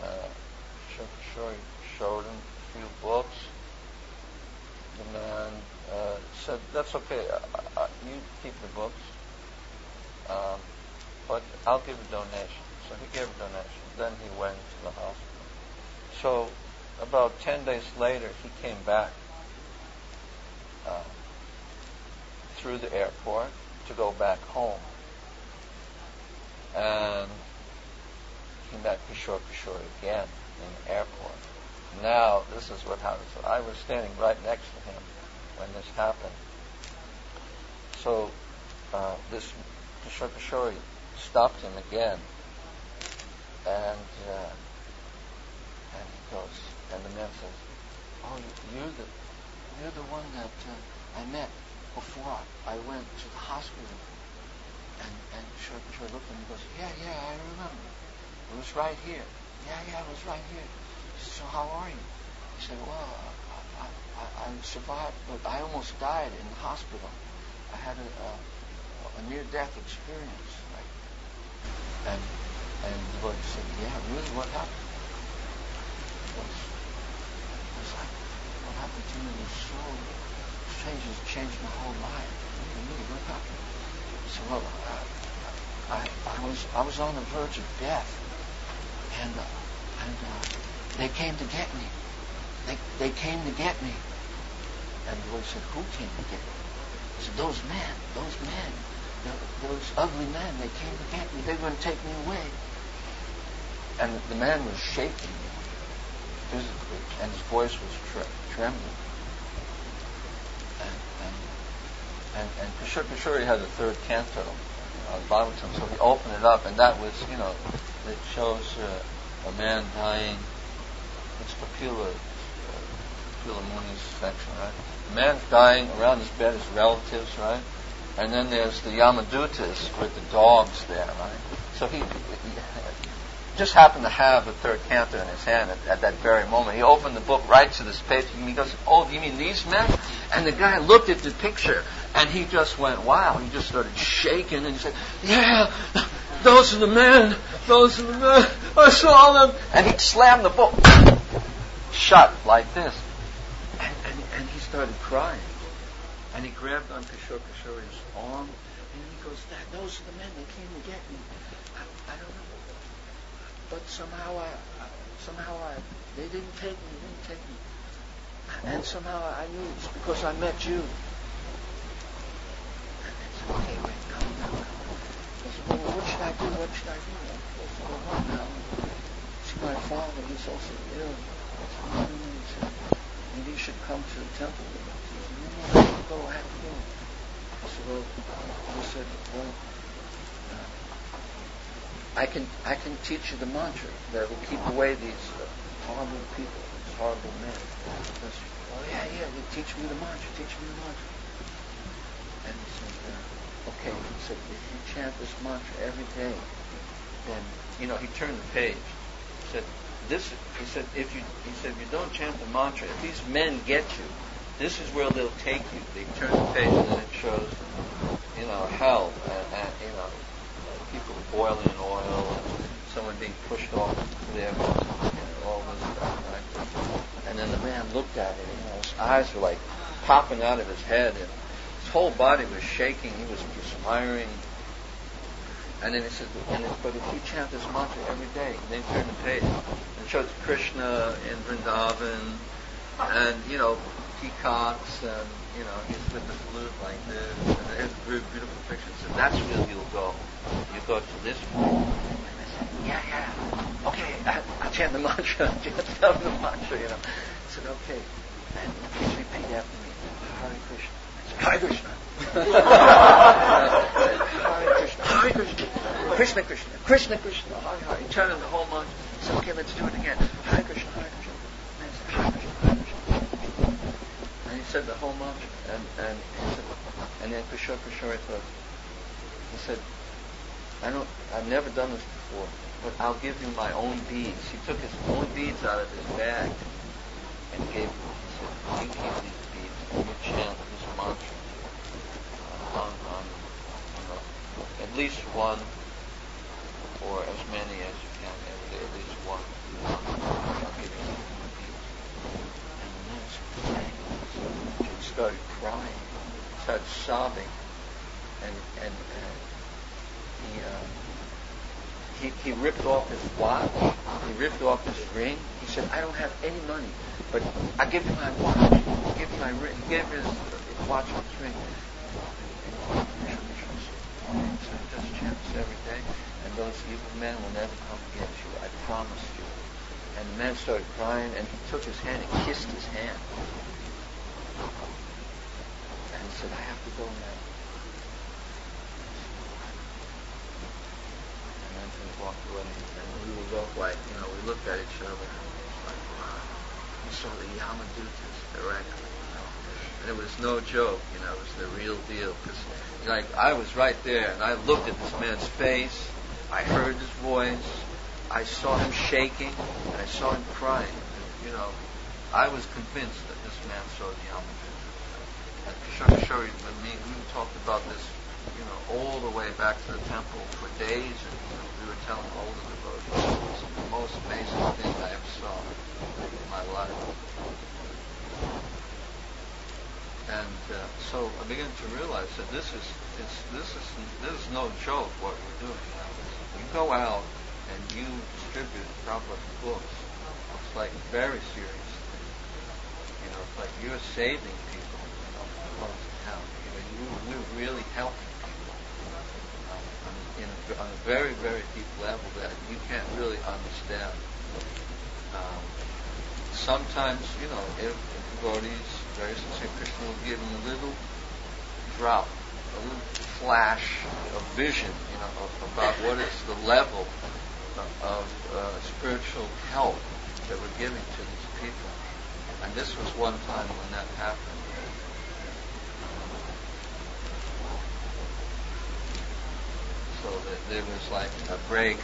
showed him a few books. The man said, "That's okay. You keep the books, but I'll give a donation." So he gave a donation. Then he went to the hospital. So about 10 days later, he came back through the airport to go back home. And came back Kishore again in the airport. Now, this is what happened. So I was standing right next to him when this happened. So this Kishore stopped him again, and he goes, and the man says, "Oh, you're the one that I met before I went to the hospital." And Kishore looked at him and goes, Yeah, I remember. It was right here. Yeah, it was right here. So how are you? He said, well, I survived, but I almost died in the hospital. I had a near-death experience. Right? And the boy said, yeah, really, what happened? It was like, what happened to me was so strange. It changed my whole life. Really, what happened? So, well, I was on the verge of death, and they came to get me. They came to get me. And the Lord said, "Who came to get me?" He said, those men, those ugly men. They came to get me. They were going to take me away." And the man was shaking physically, and his voice was trembling. And Kishore had the third canto of Bhagavatam, so he opened it up, and that was, it shows a man dying. It's Kapila Muni's section, right? The man's dying, around his bed his relatives, right? And then there's the Yamadutas with the dogs there, right? So he just happened to have the third canto in his hand at that very moment. He opened the book right to this page, and he goes, "Oh, you mean these men?" And the guy looked at the picture, and he just went, wow. He just started shaking, and he said, "Yeah, those are the men. Those are the men. I saw them." And he slammed the book shut like this. And he started crying. And he grabbed on Kishore's arm, and he goes, "Those are the men. They came to get me. I don't know. but somehow they didn't take me. And somehow I knew it's because I met you. And I said, okay, wait, come. I said, well, what should I do? I'm supposed to go home now. See my father, he's also ill. I said, no. He said, maybe you should come to the temple with us. He said, no, I have to go. I said, well, I can teach you the mantra that will keep away these horrible people, these horrible men. Said, oh yeah, you teach me the mantra. And he said, okay. He said, if you chant this mantra every day, then he turned the page. He said, if you don't chant the mantra, if these men get you, this is where they'll take you. They turn the page and it shows, hell and people boiling in oil, and someone being pushed off there, all this stuff, right? And then the man looked at it, his eyes were like popping out of his head, and his whole body was shaking. He was perspiring. And then he said, but if you chant this mantra every day, and then turn the page, and it shows Krishna in Vrindavan, and peacocks, and he's with the flute like this, and there's a very beautiful picture. So that's where you'll go. You go to this point. And I said, yeah, okay, I'll chant the mantra. I said, okay. And please repeat after me. Hare Krishna. I said, Hare Krishna. Hare Krishna. Krishna Krishna. Krishna Krishna. Hare Hare. He turned in the whole mantra. He said, okay, let's do it again. Hare Krishna. Hare Krishna. And I said, Hare Krishna. And he said the whole mantra. And he said, and then Kishore thought, he said, I've never done this before, but I'll give you my own beads. He took his own beads out of his bag and gave them. He said, you keep these beads and you chant this mantra on at least one or as many as you can every day, at least one. I'll give you some beads. And the man started praying. He started crying, started sobbing, and he ripped off his watch. He ripped off his ring. He said, I don't have any money, but I'll give you my watch. I'll give you my ring. He gave his watch and his ring. So just chant this every day, and those evil men will never come get you. I promise you. And the man started crying, and he took his hand and kissed his hand. And he said, I have to go now. Walked away, and we were both like, we looked at each other, and it was like, wow. We saw the Yamadutas directly, and it was no joke, it was the real deal, because, I was right there, and I looked at this man's face, I heard his voice, I saw him shaking, and I saw him crying, and, I was convinced that this man saw the Yamadutas. And Kishore with me, we talked about this, all the way back to the temple for days, and we were telling older devotees. It was the most amazing thing I ever saw in my life. And so I began to realize that this is no joke what we're doing. You go out and you distribute Prabhupada's books. It's like very serious. It's like you're saving people from hell. You're really helping on a very, very deep level that you can't really understand. Sometimes, if devotees, very sincere Krishna will give them a little drop, a little flash of vision, about what is the level of spiritual help that we're giving to these people. And this was one time when that happened. So there was like a break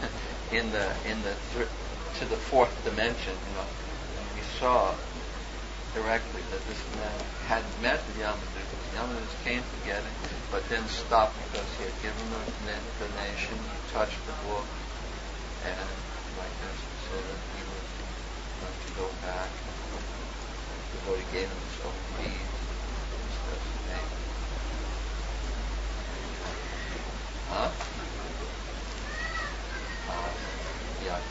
to the fourth dimension, and we saw directly that this man had met the Yamadutas. The Yamadutas came to get him, but then stopped because he had given him an inclination. He touched the book, and like this, so that he was going to go back. The devotee gave him his own beads. Huh? Yeah.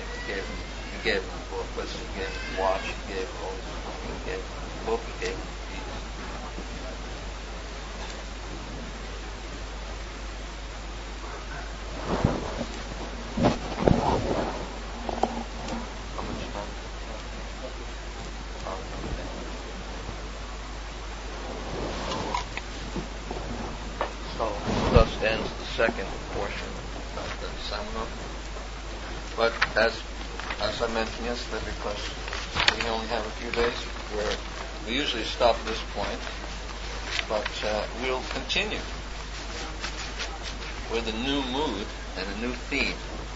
ends the second portion of the seminar. But as I mentioned yesterday, because we only have a few days, we usually stop at this point, but we'll continue with a new mood and a new theme.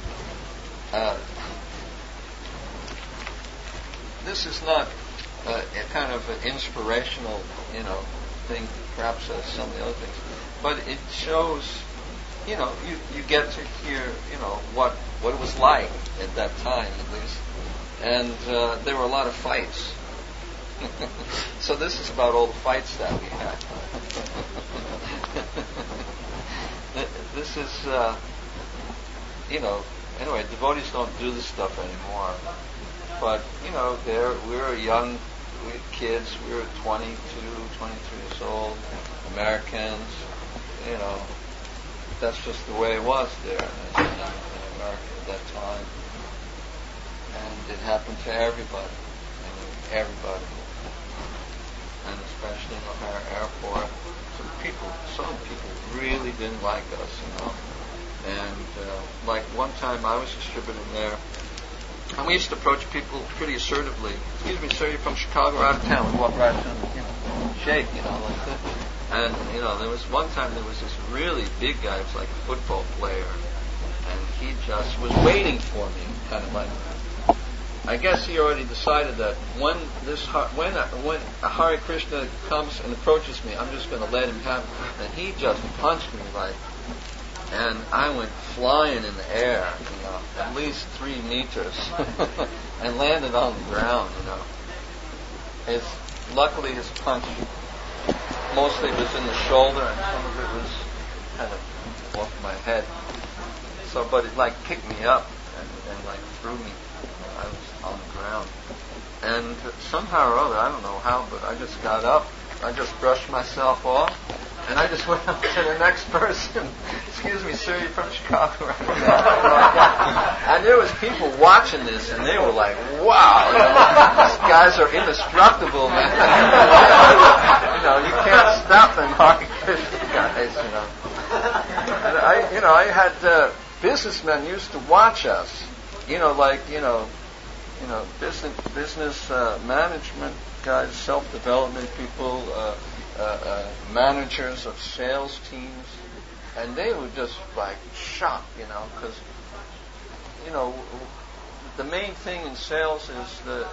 This is not a kind of an inspirational, thing, perhaps as some of the other things, but it shows, you get to hear, what it was like at that time, at least, and there were a lot of fights. So this is about all the fights that we had. This is, anyway, devotees don't do this stuff anymore. But, we were young, we were kids, we were 22, 23 years old, Americans, that's just the way it was there in America at that time. And it happened to everybody. Everybody. And especially in O'Hare Airport, some people really didn't like us, And like one time I was distributing there, and we used to approach people pretty assertively. Excuse me, sir, you're from Chicago or out of town? We walk right up to them, shake, like that. And, there was one time there was this really big guy, it was like a football player, and he just was waiting for me, kind of like, I guess he already decided that when a Hare Krishna comes and approaches me, I'm just going to let him have it. And he just punched me and I went flying in the air, at least 3 meters, and landed on the ground, Luckily his punch mostly was in the shoulder, and some of it was kind of off my head. So, but it picked me up and threw me. I was on the ground. And somehow or other, I don't know how, but I just got up, I just brushed myself off, and I just went up to the next person. Excuse me, sir, you're from Chicago. And there was people watching this, and they were like, wow, these guys are indestructible, man. You can't stop them Hare Krishna guys, And I had businessmen used to watch us, business management guys, self-development people, managers of sales teams, and they were just shocked, because the main thing in sales is the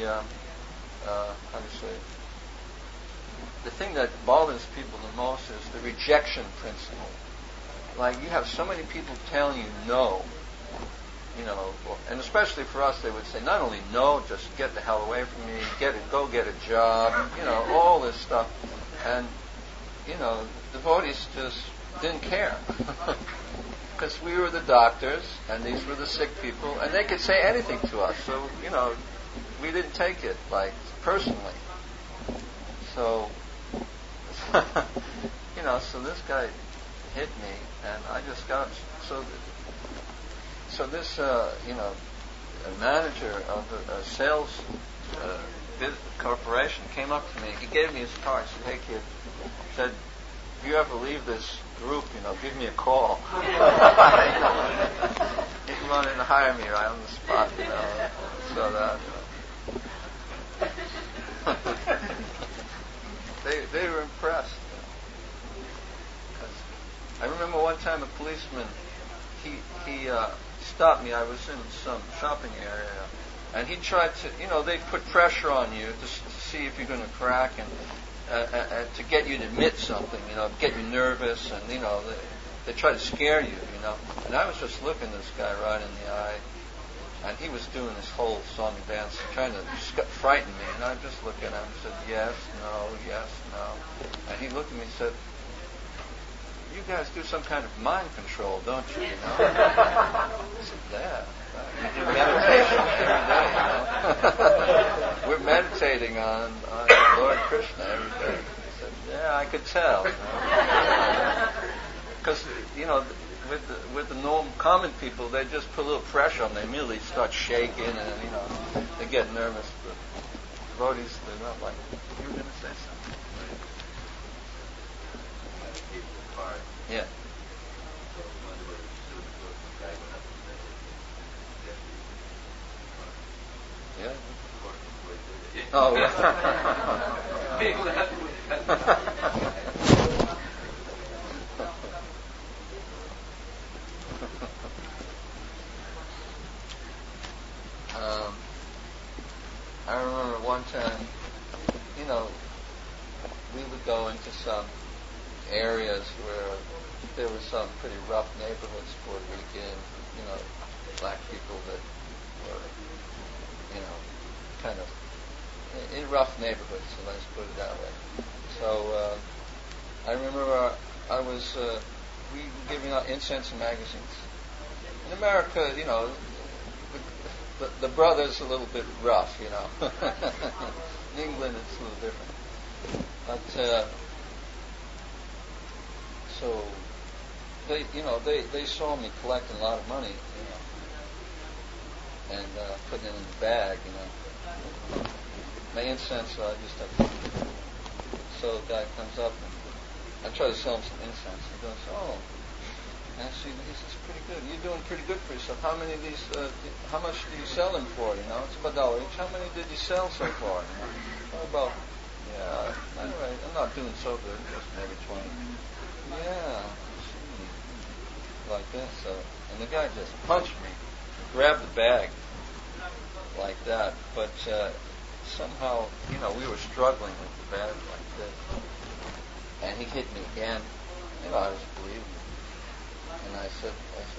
thing that bothers people the most is the rejection principle. You have so many people telling you no. And especially for us, they would say, not only no, just get the hell away from me, go get a job, all this stuff. And, devotees just didn't care. Because we were the doctors, and these were the sick people, and they could say anything to us. So, we didn't take it, personally. So, so this guy hit me, and I just got, so this, a manager of a sales corporation came up to me. He gave me his card. He said, "Hey, kid," he said, "if you ever leave this group, give me a call." He wanted to hire me right on the spot, So that they were impressed. I remember one time a policeman, he stopped me. I was in some shopping area, and he tried to, they put pressure on you to see if you're going to crack and to get you to admit something, get you nervous, and they try to scare you, And I was just looking this guy right in the eye, and he was doing this whole song and dance, trying to frighten me, and I just looked at him and said, yes, no, and he looked at me and said, "You guys do some kind of mind control, don't you?" I said, "Yeah, we do meditation every day. We're meditating on Lord Krishna every day." He said, "Yeah, I could tell." Because with the normal common people, they just put a little pressure on them. They immediately start shaking, and they get nervous. But devotees, they're not like that. You were going to say something? Yeah. Oh, yeah. I remember one time, we would go into some areas where there were some pretty rough neighborhoods, Puerto Rican, black people that were, kind of in rough neighborhoods, so let's put it that way. So I remember we were giving out incense and magazines. In America, the brother's a little bit rough, In England, it's a little different. But so they saw me collecting a lot of money, and putting it in the bag, My incense, I just have to. So the guy comes up and I try to sell him some incense. He goes, "Oh, actually, this is pretty good. You're doing pretty good for yourself. How many of these? How much do you sell them for? It's about $1 each. How many did you sell so far? About, anyway, I'm not doing so good. Just maybe 20. Yeah, like this. So, and the guy just punched me, grabbed the bag like that, but somehow, we were struggling with the bag like this, and he hit me again. I was bleeding. And I said,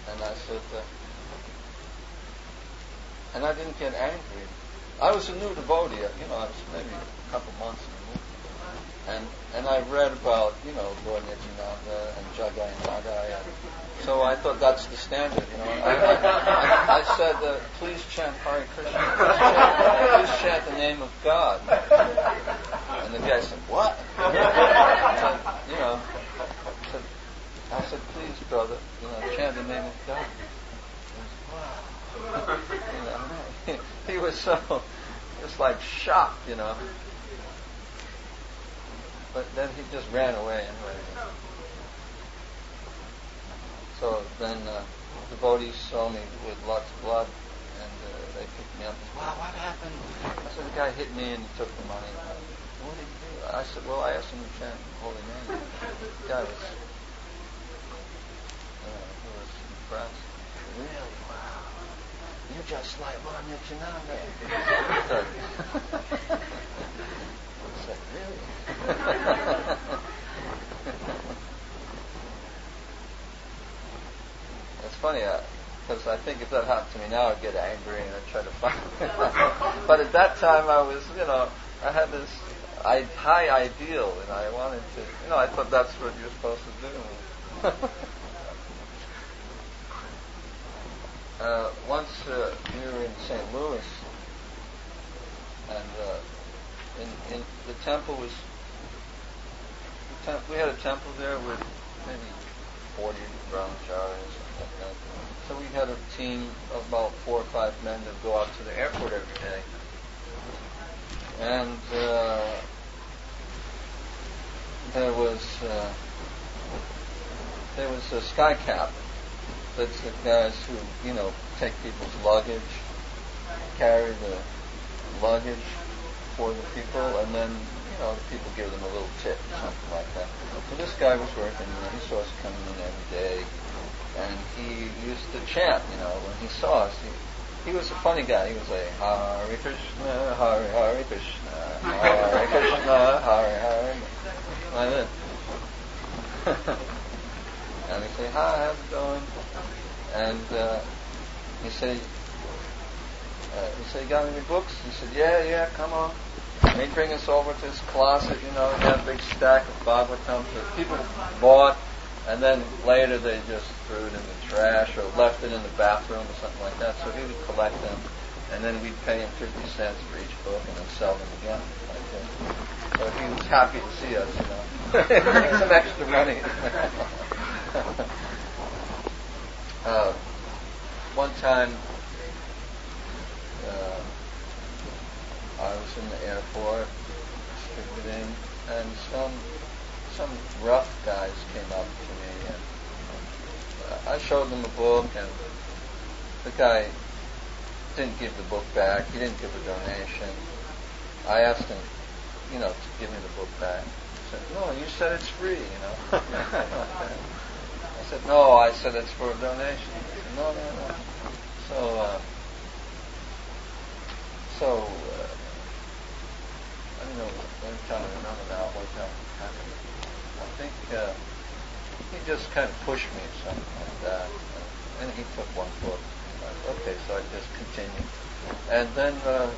and I didn't get angry. I was a new devotee, I was maybe a couple months in the movement. And I read about, Lord Nityananda and Jagayananda. So I thought that's the standard, I said, please chant Hare Krishna. Please chant the name of God. And the guy said, what? I said, please, brother, chant the name of God. He was, wow. He was so, just like shocked, But then he just ran away anyway. So then devotees saw me with lots of blood, and they picked me up. Wow, what happened? I said, the guy hit me and he took the money. What did he do? I said, well, I asked him to chant the holy name. The guy was... he was impressed. Really? Wow. You're just like Lord Nityananda. I said, really? It's funny, because I think if that happened to me now, I'd get angry and I'd try to fight. But at that time, I was, I had this high ideal, and I wanted to, I thought that's what you're supposed to do. Once we were in St. Louis, and in the temple was, we had a temple there with maybe 40 brahmacharis, something like that. So we had a team of about 4 or 5 men that go out to the airport every day. And there was a sky cap. That's the guys who, take people's luggage, carry the luggage for the people, and then, the people give them a little tip or something like that. So this guy was working, he saw us coming in every day, and he used to chant, when he saw us. He was a funny guy. He was like, Hare Krishna, Hare Krishna, Hare Krishna, Hare Hare, like this. And he'd say, hi, how's it going? And he said, you got any books? He said, yeah, come on. And he'd bring us over to his closet, he had a big stack of Bhagavatams that people bought, and then later they just threw it in the trash or left it in the bathroom or something like that. So he would collect them, and then we'd pay him 50 cents for each book and then sell them again. Like that. So he was happy to see us, some extra money. One time, I was in the airport, distributing, and some rough guys came up to me, and I showed them a book, and the guy didn't give the book back. He didn't give a donation, I asked him, to give me the book back. He said, "No, you said it's free, I said, "No, I said it's for a donation." He said, "No, no, no." So, I don't know. I'm trying to remember now what happened. I think he just kind of pushed me or something like that. And he took one book. Okay, so I just continued. And then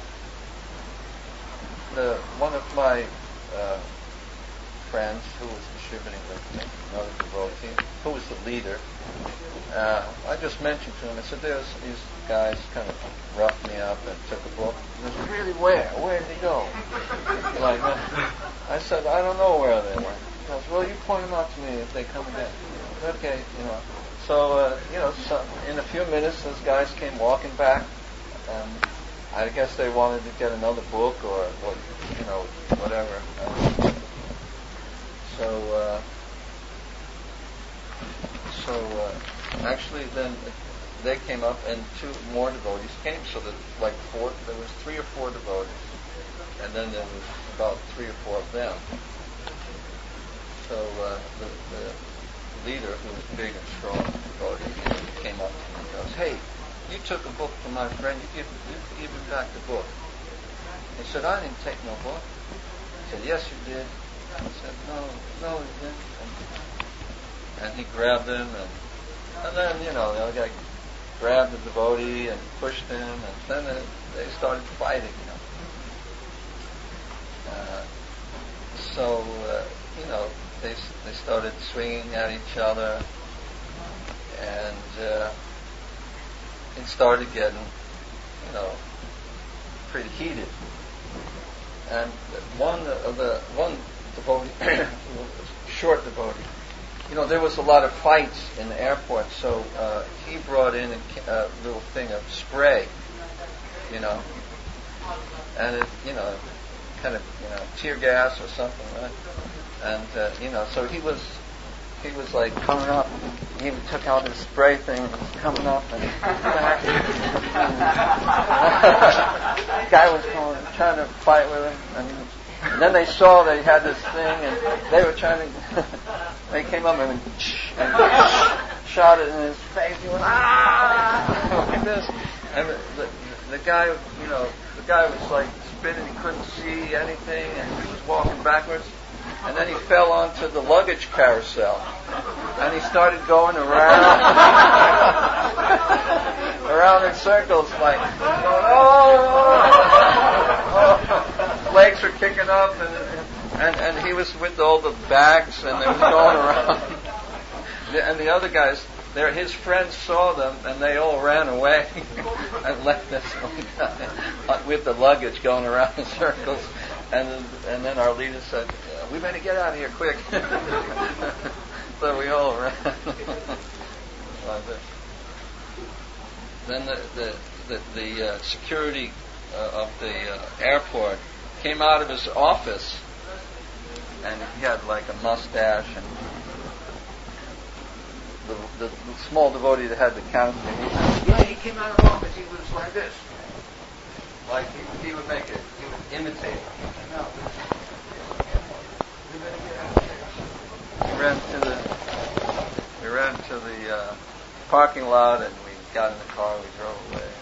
one of my friends who was distributing with me, another devotee, who was the leader, I just mentioned to him, I said, "There's these guys kind of roughed me up and took a book." He said, "Really, where? Where did he go?" I said, "I don't know where they went." He goes, "Well, you point them out to me if they come again." Okay, So, in a few minutes, those guys came walking back, and I guess they wanted to get another book or whatever. Actually, then they came up, and two more devotees came. So that there was 3 or 4 devotees, and then there was about 3 or 4 of them. So the leader, who was big and strong devotee, came up to me and goes, "Hey, you took a book from my friend. You give him back the book." He said, "I didn't take no book." He said, "Yes, you did." I said, No, he didn't." And he grabbed him, and then the other guy grabbed the devotee and pushed him, and then they started fighting. They started swinging at each other, and it started getting, pretty heated. And one devotee, short devotee, there was a lot of fights in the airport, so he brought in a little thing of spray, and it, kind of, tear gas or something, right? And so he was like coming up. He even took out his spray thing and was coming up, and the guy was trying to fight with him, and then they saw that he had this thing, and they were trying to. They came up and shot it in his face. He went like this, and the guy, the guy was like spinning. He couldn't see anything, and he was walking backwards. And then he fell onto the luggage carousel, and he started going around in circles, like going, oh. Legs were kicking up, and he was with all the bags, and they were going around. And the other guys, his friends saw them, and they all ran away and left this one guy with the luggage going around in circles. And then our leader said, "We better get out of here quick." So we all ran. Then the security of the airport came out of his office, and he had like a mustache, and the small devotee that had the counseling, he came out of the office. He was like this, like he would make it. He would imitate it. No. We ran to the parking lot, and we got in the car. We drove away.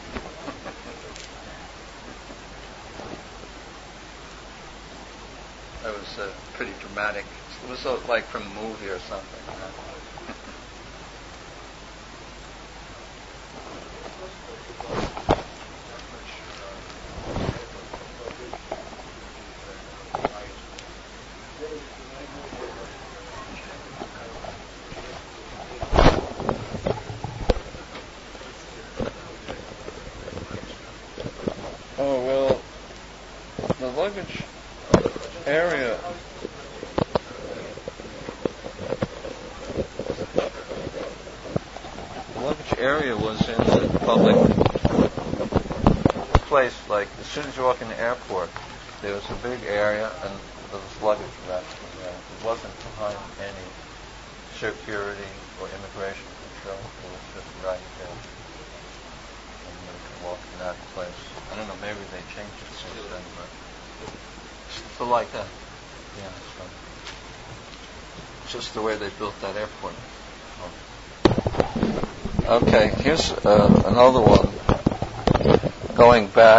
That was pretty dramatic. It was like from a movie or something. Luggage area. The luggage area was in the public place. Like as soon as you walk in the airport, there was a big area, and there was luggage resting there. It wasn't behind any security or immigration control. It was just right there, and you could walk in that place. I don't know. Maybe they changed it since then, but. So like that. Yeah. So just the way they built that airport. Okay, here's another one. Going back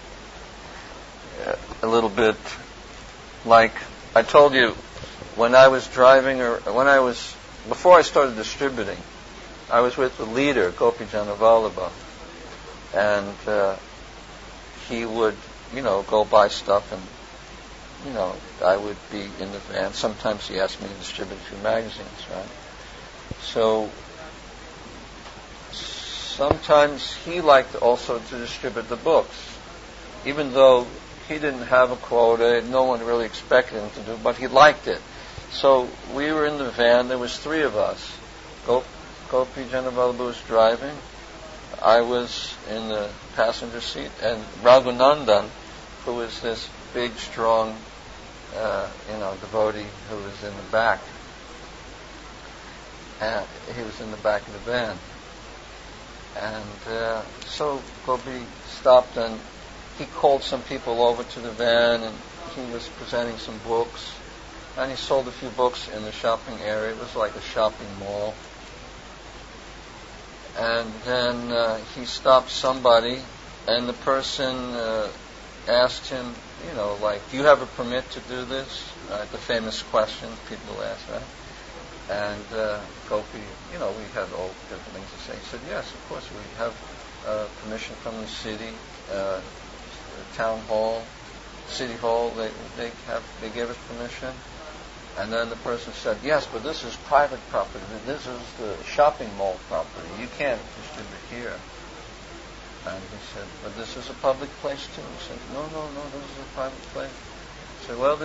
a little bit, like I told you, when I was driving, before I started distributing, I was with the leader, Gopi Janavallabha, and he would, go buy stuff, and, I would be in the van. Sometimes he asked me to distribute a few magazines, right? So sometimes he liked also to distribute the books, even though he didn't have a quota, no one really expected him to do, but he liked it. So we were in the van, there was three of us. Gopi Janavallabha was driving, I was in the passenger seat, and Raghunandan, who was this big, strong, devotee who was in the back. And he was in the back of the van. And so Gopi stopped, and he called some people over to the van, and he was presenting some books. And he sold a few books in the shopping area. It was like a shopping mall. And then he stopped somebody, and the person asked him, do you have a permit to do this? The famous question people ask, right? And Gopi, we had all different things to say. He said, yes, of course, we have permission from the city, town hall, city hall. They gave us permission. And then the person said, yes, but this is private property. This is the shopping mall property. You can't distribute here. And he said, but this is a public place too. He said, no, this is a private place. He said, well,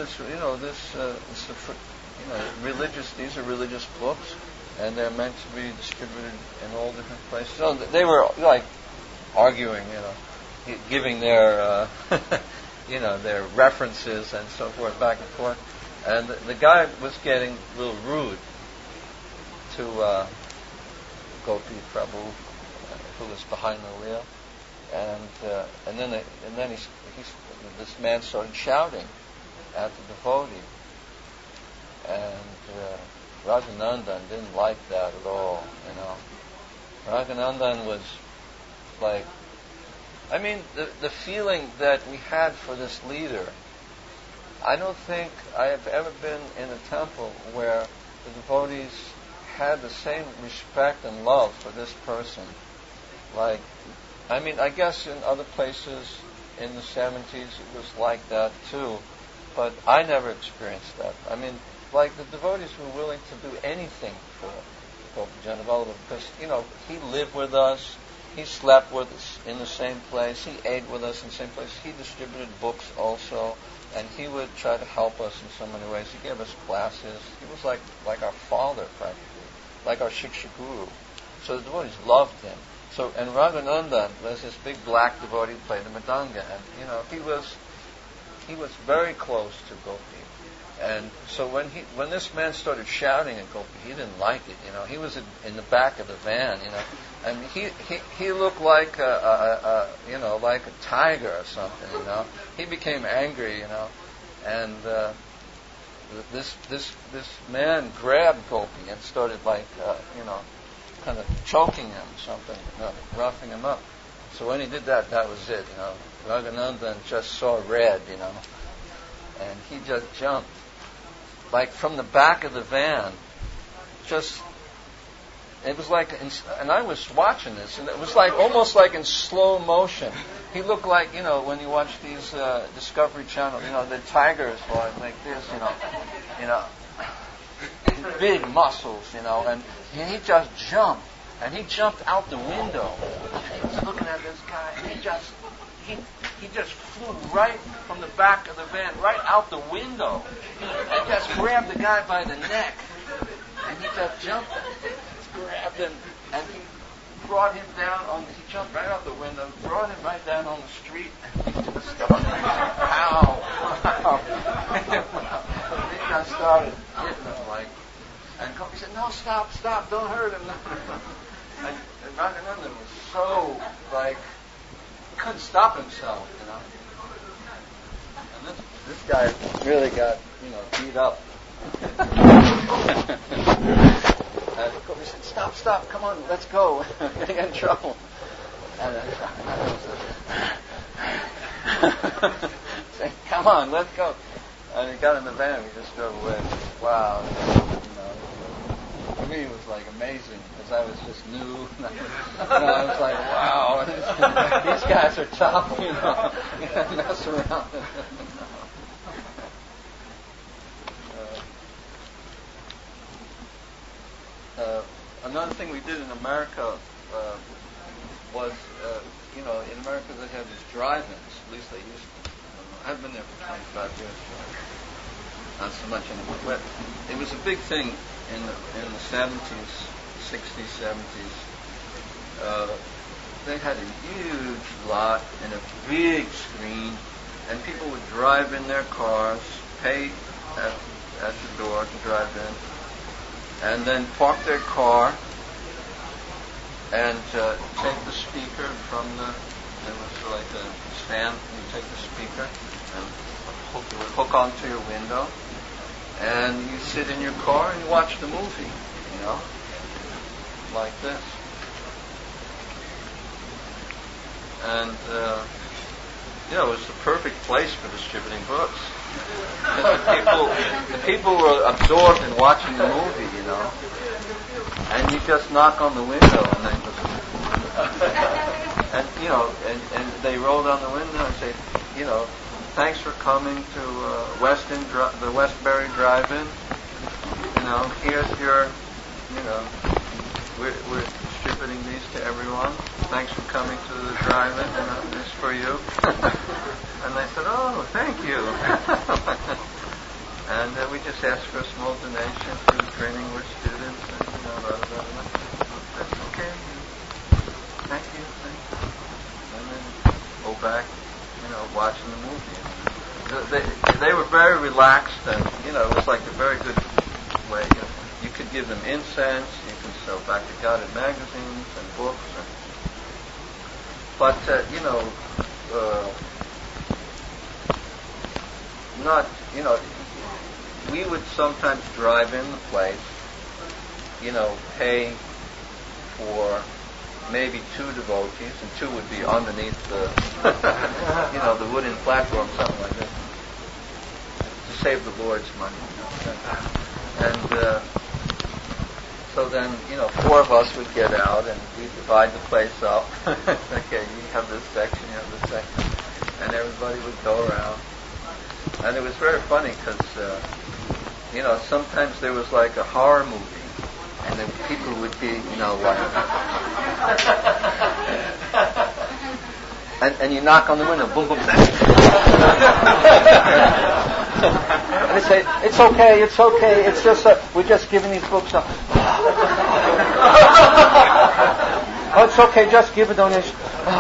these are religious books, and they're meant to be distributed in all different places. So they were like arguing, giving their, their references and so forth, back and forth. And the guy was getting a little rude to Gopi Prabhu, who was behind the wheel, and then this man started shouting at the devotee, and Raghunandan didn't like that at all. Raghunandan was like, the feeling that we had for this leader. I don't think I have ever been in a temple where the devotees had the same respect and love for this person. I guess in other places in the 70s it was like that too, but I never experienced that. The devotees were willing to do anything for Gopi Janavallabha because, he lived with us, he slept with us in the same place, he ate with us in the same place, he distributed books also. And he would try to help us in so many ways. He gave us classes. He was like our father, practically, like our Shiksha Guru. So the devotees loved him. And Raghunandan was this big black devotee who played the mridanga, and he was very close to Gopi. And so when this man started shouting at Gopi, he didn't like it. He was in the back of the van. And he looked like like a tiger or something. He became angry. And this man grabbed Gopi and started kind of choking him, something, roughing him up. So when he did that, that was it. Raghunandan just saw red. And he just jumped, from the back of the van, it was and I was watching this, and it was almost like in slow motion. He looked like, when you watch these Discovery Channel, the tigers like this, big muscles, and he just jumped, and he jumped out the window. And he was looking at this guy, and he just flew right from the back of the van, right out the window, and just grabbed the guy by the neck, and he just jumped, grabbed him, and he brought him down he jumped right out the window, brought him right down on the street, and he just started, ow. He just started hitting him and Gopi said, no, stop, don't hurt him. And Raghunandan was so, he couldn't stop himself, And This guy really got, beat up. And we said, stop, come on, let's go. We're going to get in trouble. And said, come on, let's go. And he got in the van and we just drove away. Wow. For me it was like amazing because I was just new. I was like, wow, these guys are tough, mess around. Another thing we did in America was, in America they have these drive-ins. At least they used to. I've been there for 25 years, so not so much anymore. But it was a big thing in the 70s, 60s, 70s. They had a huge lot and a big screen, and people would drive in their cars, pay at the door to drive in, and then park their car and take the speaker from there was like a stand, you take the speaker and hook onto your window, and you sit in your car and you watch the movie, like this. And it was the perfect place for distributing books. The people were absorbed in watching the movie, and you just knock on the window and they just, and they roll down the window and say, thanks for coming to the Westbury Drive-In. Here's your, we're distributing these to everyone. Thanks for coming to the drive-in. This is for you. And they said, oh, thank you. And we just asked for a small donation to training with students. And, that's okay. Thank you. And then go back, watching the movie. They were very relaxed, and it was like a very good way. You could give them incense. You can sell back-to-guided magazines and books. But not we would sometimes drive in the place. Pay for maybe 2 devotees, and 2 would be underneath the, the wooden platform, something like that, to save the Lord's money. And so then, 4 of us would get out, and we'd divide the place up. Okay, you have this section, you have this section, and everybody would go around. And it was very funny because, sometimes there was like a horror movie. And then people would be, like, and you knock on the window, boom, boom, and they say, it's okay, it's just, we're just giving these books up. Oh, it's okay, just give a donation.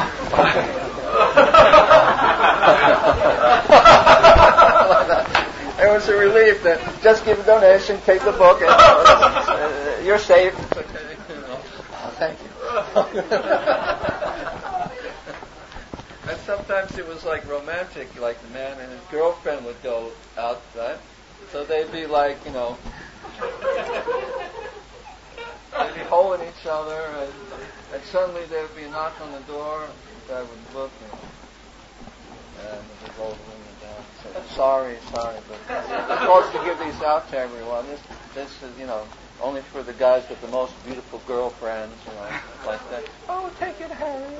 It was a relief that just give a donation, take the book, and you're safe. It's okay. Oh, thank you. And sometimes it was like romantic, like the man and his girlfriend would go out, right? So they'd be like, they'd be holding each other, and suddenly there would be a knock on the door, and the guy would look, and they'd roll the window down. So, sorry, but we're supposed to give these out to everyone. This is, only for the guys with the most beautiful girlfriends, like that. Oh, take it, Harry.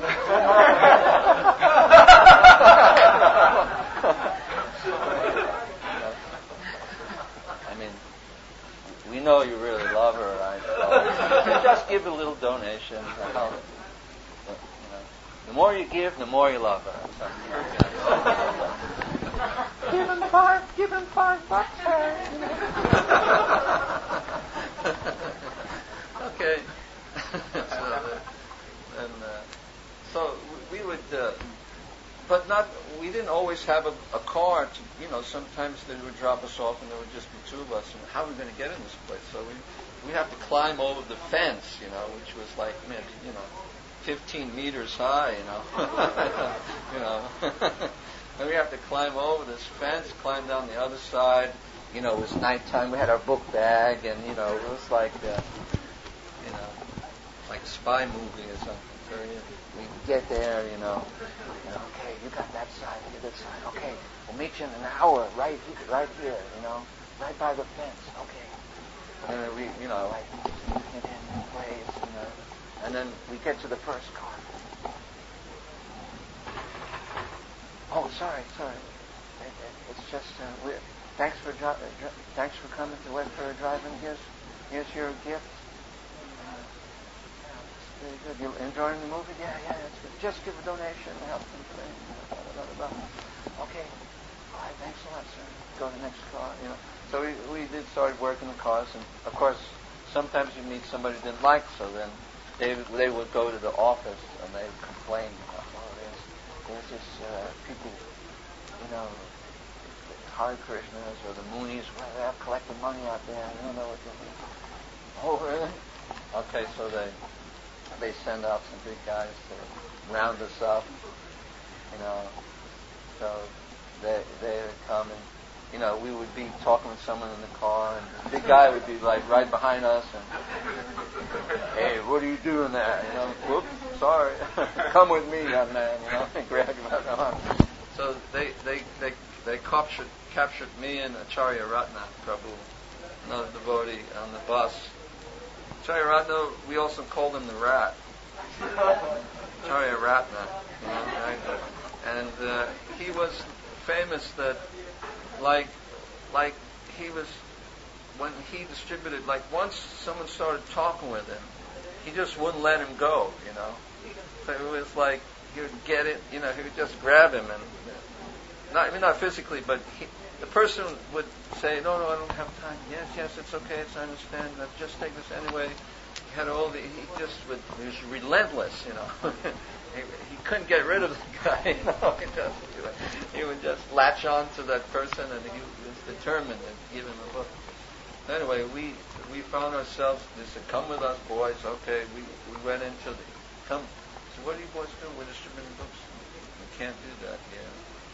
We know you really love her, right? So just give a little donation. The more you give, the more you love her. Give him $5, Harry. Okay. So we would, but not. We didn't always have a car. Sometimes they would drop us off, and there would just be 2 of us. And how are we going to get in this place? So we have to climb over the fence, which was like maybe 15 meters high, And we have to climb over this fence, climb down the other side. You know, it was nighttime. We had our book bag, and you know, it was like, like a spy movie or something. So we get there, you know. Okay, you got that side, you got that side. Okay, we'll meet you in an hour, right here, you know, right by the fence. Okay. And then we, you know, like get in place, you know. And then we get to the first car. Oh, sorry. It's just thanks for coming to Westbury Drive-In. Here's your gift. Very good. You enjoying the movie? Yeah. It's good. Just give a donation and help them. Okay. All right. Thanks a lot, sir. Go to the next car. You know. So we did start working the cars, and of course, sometimes you meet somebody you didn't like. So then they would go to the office and they would complain. There's this people, you know, Hare Krishnas or the Moonies, well, they're collecting money out there. I don't know what they're doing. Oh, really? Okay, so they send out some big guys to round us up, you know. So they would come and, you know, we would be talking with someone in the car, and the big guy would be like right behind us, and hey, what are you doing there? You know, whoops, sorry, come with me, young man. You know, and grab him by the arm. So they captured me and Acharya Ratna Prabhu, another devotee, on the bus. Acharya Ratna, we also called him the Rat. Acharya Ratna, you know, right? And he was famous that, like he was, when he distributed, like once someone started talking with him, he just wouldn't let him go, you know. So it was like he would get it, you know, he would just grab him and, not physically, but the person would say, no, I don't have time. Yes, it's okay, I understand. Just take this anyway. He had he was relentless, you know. He couldn't get rid of the guy, you know. He would just latch on to that person, and he was determined to give him a book. Anyway, we found ourselves, they said, come with us, boys. Okay, we went into so what are you boys doing? We're distributing books. We can't do that here.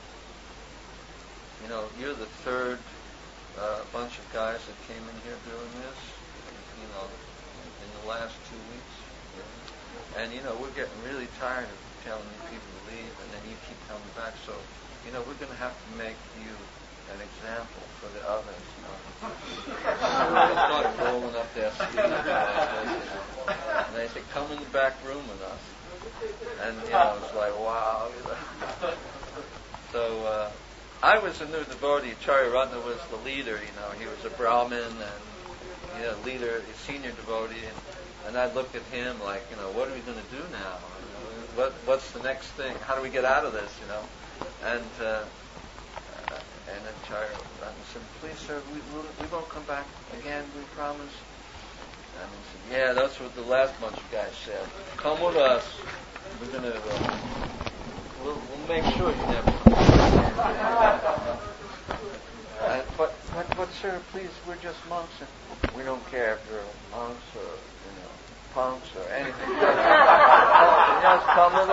You know, you're the third bunch of guys that came in here doing this, you know, in the last 2 weeks. And, you know, we're getting really tired of telling you people to leave, and then you keep coming back. So, you know, we're going to have to make you an example for the others, you know. So they started rolling up their sleeves like this, you know. And they said, come in the back room with us. And, you know, it's like, wow, you know. So, I was a new devotee. Acharya Ratna was the leader, you know. He was a Brahmin and, you know, leader, a senior devotee. And I looked at him like, you know, what are we going to do now? You know, what's the next thing? How do we get out of this, you know? And Acharya Ratna said, please, sir, we won't come back again, we promise. And he said, yeah, that's what the last bunch of guys said. Come with us. We're going to... We'll make sure you never come back. But sir, please, we're just monks, and we don't care if you're monks or, you know, punks or anything. Just come with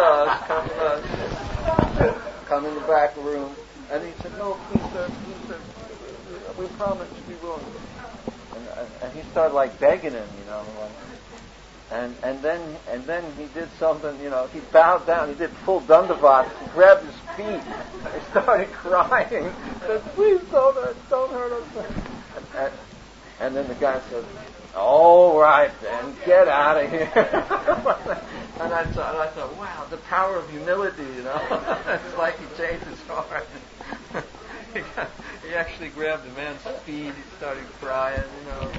us. Come in the back room. And he said, no, please, sir, we promise we will. And he started like begging him, you know, like. And then he did something, you know, he bowed down, he did full Dandavat, he grabbed his feet, he started crying, he said, please don't hurt us. And then the guy said, all right then, get out of here. And I thought, wow, the power of humility, you know. It's like he changed his heart. He actually grabbed the man's feet, he started crying, you know.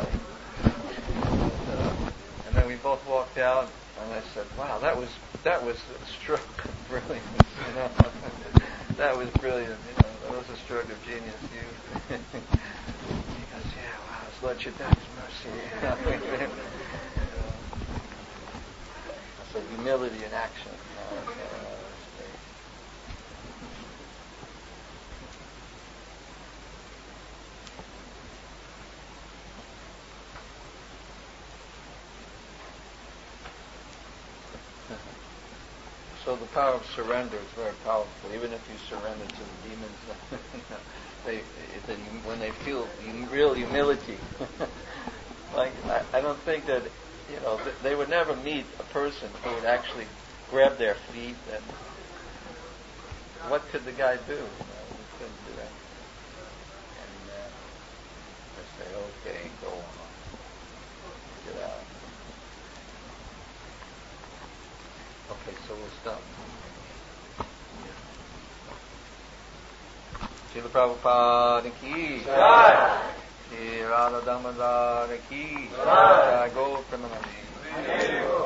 And then we both walked out, and I said, wow, that was a stroke of brilliance, you know. That was brilliant, you know. That was a stroke of genius. He goes, yeah, wow, it's Lord Chaitanya's mercy. So humility in action. So So the power of surrender is very powerful. Even if you surrender to the demons, when they feel real humility, like I don't think that they would never meet a person who would actually grab their feet and what could the guy do? He couldn't do that. And they say, okay, go on, get out. Okay, so we'll stop. Srila Prabhupada ki Jai. Shri Radha Damodar ki Jai. Go Premanandi.